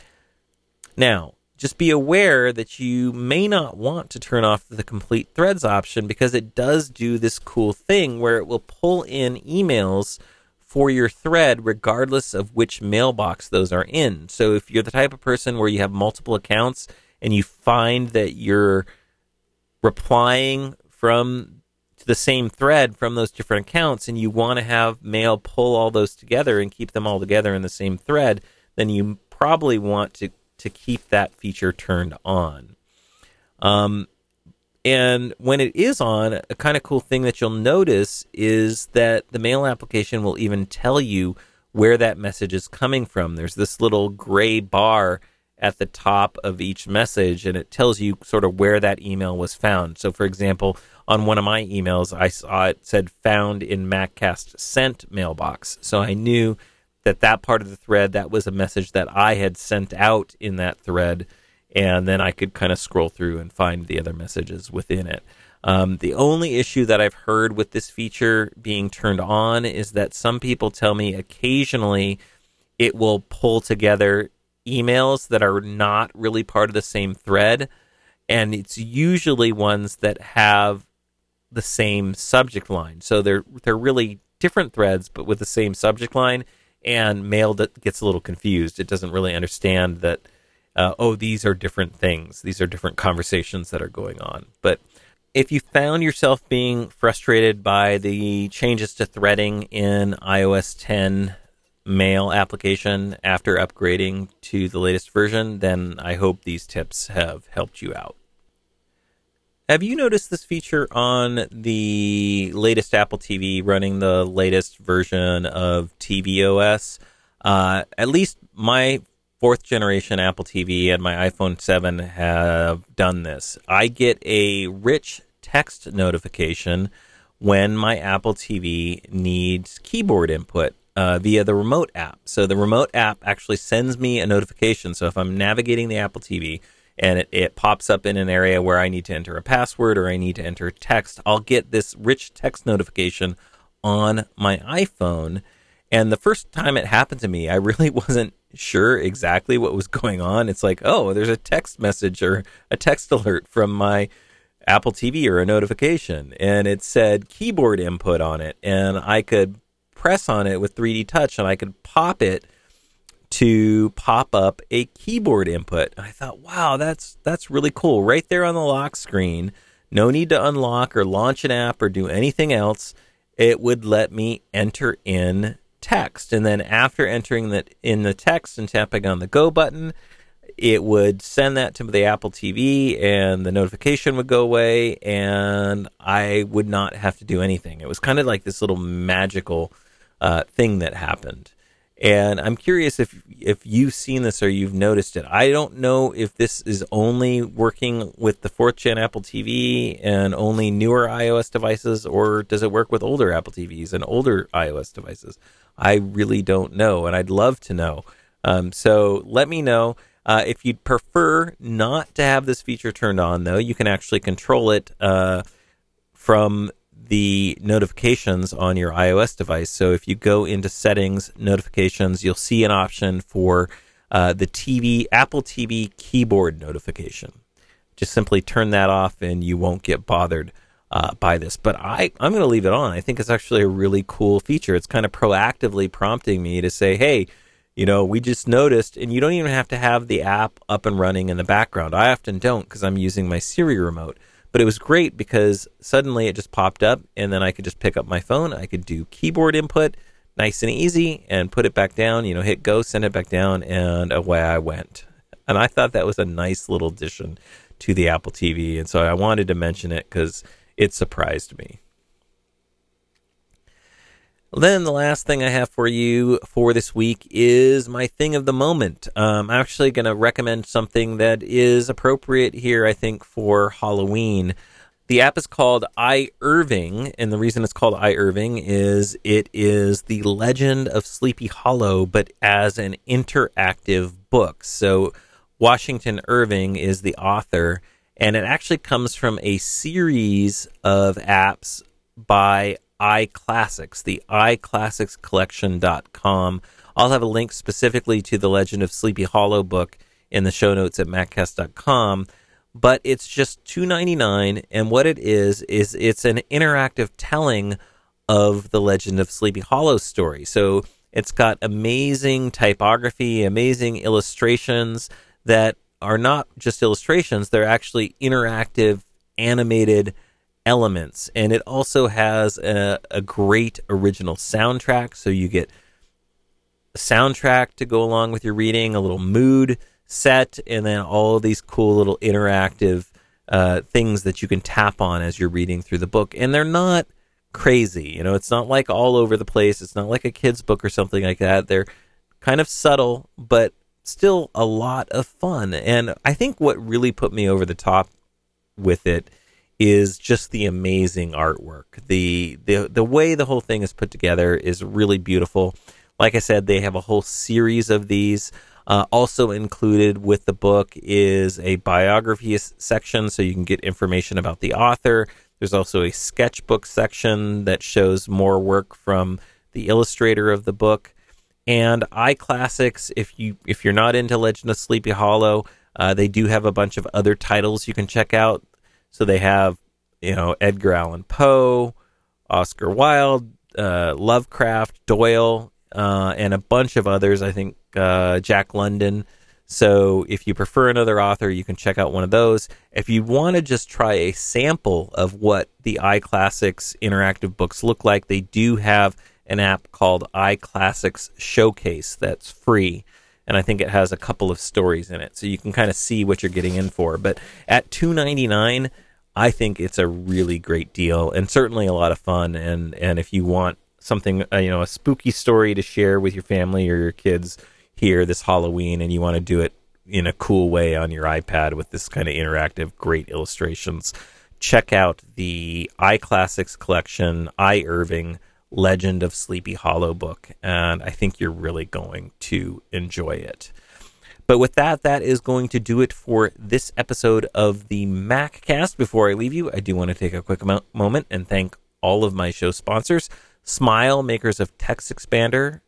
Now, just be aware that you may not want to turn off the complete threads option because it does do this cool thing where it will pull in emails for your thread regardless of which mailbox those are in. So if you're the type of person where you have multiple accounts and you find that you're replying from to the same thread from those different accounts and you want to have mail pull all those together and keep them all together in the same thread, then you probably want to keep that feature turned on. And when it is on, a kind of cool thing that you'll notice is that the mail application will even tell you where that message is coming from. There's this little gray bar at the top of each message, and it tells you sort of where that email was found. So, for example, on one of my emails, I saw it said found in MacCast sent mailbox. So I knew that part of the thread, that was a message that I had sent out in that thread. And then I could kind of scroll through and find the other messages within it. The only issue that I've heard with this feature being turned on is that some people tell me occasionally it will pull together emails that are not really part of the same thread. And it's usually ones that have the same subject line. So they're really different threads, but with the same subject line. And mail that gets a little confused. It doesn't really understand that these are different things. These are different conversations that are going on. But if you found yourself being frustrated by the changes to threading in iOS 10 mail application after upgrading to the latest version, then I hope these tips have helped you out. Have you noticed this feature on the latest Apple TV running the latest version of tvOS? At least my 4th generation Apple TV and my iPhone 7 have done this. I get a rich text notification when my Apple TV needs keyboard input via the remote app. So the remote app actually sends me a notification. So if I'm navigating the Apple TV and it pops up in an area where I need to enter a password or I need to enter text, I'll get this rich text notification on my iPhone. And the first time it happened to me, I really wasn't sure exactly what was going on. It's like, oh, there's a text message or a text alert from my Apple TV or a notification. And it said keyboard input on it. And I could press on it with 3D Touch and I could pop it to pop up a keyboard input. And I thought, wow, that's really cool. Right there on the lock screen No need to unlock or launch an app or do anything else. It would let me enter in text. And then after entering that in the text and tapping on the go button, it would send that to the Apple TV and the notification would go away and I would not have to do anything. It was kind of like this little magical thing that happened. And I'm curious if you've seen this or you've noticed it. I don't know if this is only working with the 4th gen Apple TV and only newer iOS devices, or does it work with older Apple TVs and older iOS devices? I really don't know, and I'd love to know. So let me know. If you'd prefer not to have this feature turned on, though, you can actually control it from the notifications on your iOS device. So if you go into settings, notifications, you'll see an option for the Apple TV keyboard notification. Just simply turn that off and you won't get bothered by this. But I'm going to leave it on. I think it's actually a really cool feature. It's kind of proactively prompting me to say, hey, we just noticed, and you don't even have to have the app up and running in the background. I often don't because I'm using my Siri remote. But it was great because suddenly it just popped up, and then I could just pick up my phone. I could do keyboard input, nice and easy, and put it back down, hit go, send it back down, and away I went. And I thought that was a nice little addition to the Apple TV, and so I wanted to mention it because it surprised me. Then the last thing I have for you for this week is my thing of the moment. I'm actually going to recommend something that is appropriate here, I think, for Halloween. The app is called iIrving, and the reason it's called iIrving is it is the Legend of Sleepy Hollow, but as an interactive book. So Washington Irving is the author, and it actually comes from a series of apps by iClassics, the iClassicsCollection.com. I'll have a link specifically to the Legend of Sleepy Hollow book in the show notes at MacCast.com, but it's just $2.99, and what it is it's an interactive telling of the Legend of Sleepy Hollow story. So it's got amazing typography, amazing illustrations that are not just illustrations, they're actually interactive, animated elements, and it also has a great original soundtrack, so you get a soundtrack to go along with your reading, a little mood set, and then all of these cool little interactive things that you can tap on as you're reading through the book. And they're not crazy, it's not like all over the place, it's not like a kid's book or something like that. They're kind of subtle, but still a lot of fun. And I think what really put me over the top with it is just the amazing artwork. The way the whole thing is put together is really beautiful. Like I said, they have a whole series of these. Also included with the book is a biography section, so you can get information about the author. There's also a sketchbook section that shows more work from the illustrator of the book. And iClassics, if you're not into Legend of Sleepy Hollow, they do have a bunch of other titles you can check out. So they have, Edgar Allan Poe, Oscar Wilde, Lovecraft, Doyle, and a bunch of others. I think Jack London. So if you prefer another author, you can check out one of those. If you want to just try a sample of what the iClassics interactive books look like, they do have an app called iClassics Showcase that's free. And I think it has a couple of stories in it, so you can kind of see what you're getting in for. But at $2.99, I think it's a really great deal and certainly a lot of fun. And if you want something, a spooky story to share with your family or your kids here this Halloween, and you want to do it in a cool way on your iPad with this kind of interactive, great illustrations, check out the iClassics collection, iIrving Legend of Sleepy Hollow book, and I think you're really going to enjoy it. But with that is going to do it for this episode of the MacCast. Before I leave you, I do want to take a quick moment and thank all of my show sponsors: Smile, makers of Text Expander,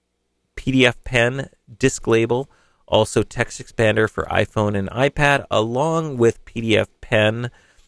PDF Pen, Disc Label, also Text Expander for iPhone and iPad, along with PDF Pen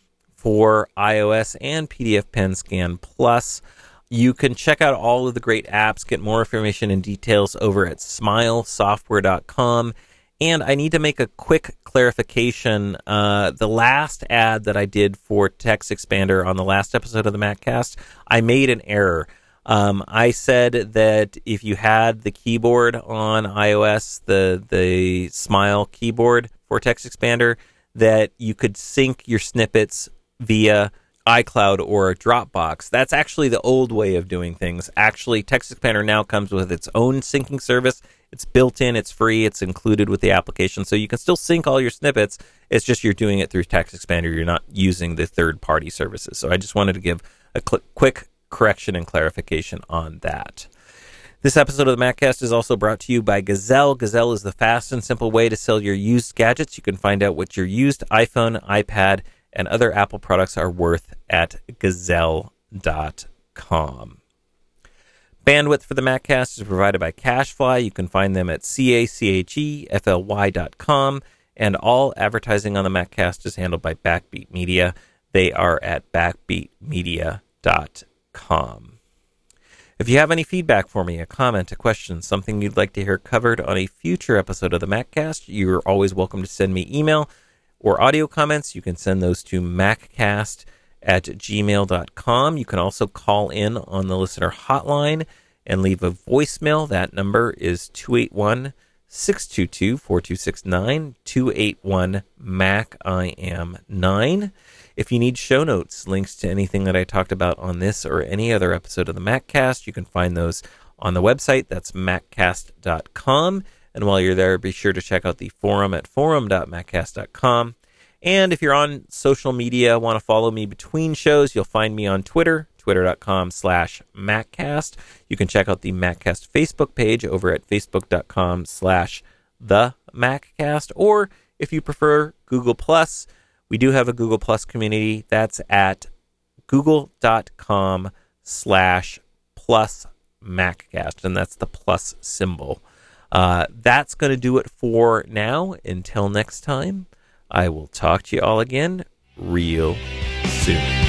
for iOS and PDF Pen Scan Plus. You can check out all of the great apps, get more information and details over at smilesoftware.com. And I need to make a quick clarification. The last ad that I did for Text Expander on the last episode of the MacCast, I made an error. I said that if you had the keyboard on iOS, the Smile keyboard for Text Expander, that you could sync your snippets via iCloud or Dropbox. That's actually the old way of doing things. Actually, Text Expander now comes with its own syncing service. It's built in, it's free, it's included with the application, so you can still sync all your snippets. It's just you're doing it through Text Expander. You're not using the third-party services. So I just wanted to give a quick correction and clarification on that. This episode of the MacCast is also brought to you by Gazelle. Gazelle is the fast and simple way to sell your used gadgets. You can find out what your used iPhone, iPad, and other Apple products are worth at Gazelle.com. Bandwidth for the MacCast is provided by CacheFly. You can find them at CacheFly.com, and all advertising on the MacCast is handled by Backbeat Media. They are at backbeatmedia.com. If you have any feedback for me, a comment, a question, something you'd like to hear covered on a future episode of the MacCast, you're always welcome to send me email or audio comments. You can send those to maccast@gmail.com. You can also call in on the listener hotline and leave a voicemail. That number is 281-622-4269, 281-MAC-I-AM-9. If you need show notes, links to anything that I talked about on this or any other episode of the MacCast, you can find those on the website. That's maccast.com. And while you're there, be sure to check out the forum at forum.maccast.com. And if you're on social media, want to follow me between shows, you'll find me on Twitter, twitter.com/MacCast. You can check out the MacCast Facebook page over at facebook.com/TheMacCast. Or if you prefer Google+, we do have a Google Plus community. That's at google.com/+MacCast, and that's the plus symbol. That's going to do it for now. Until next time, I will talk to you all again real soon.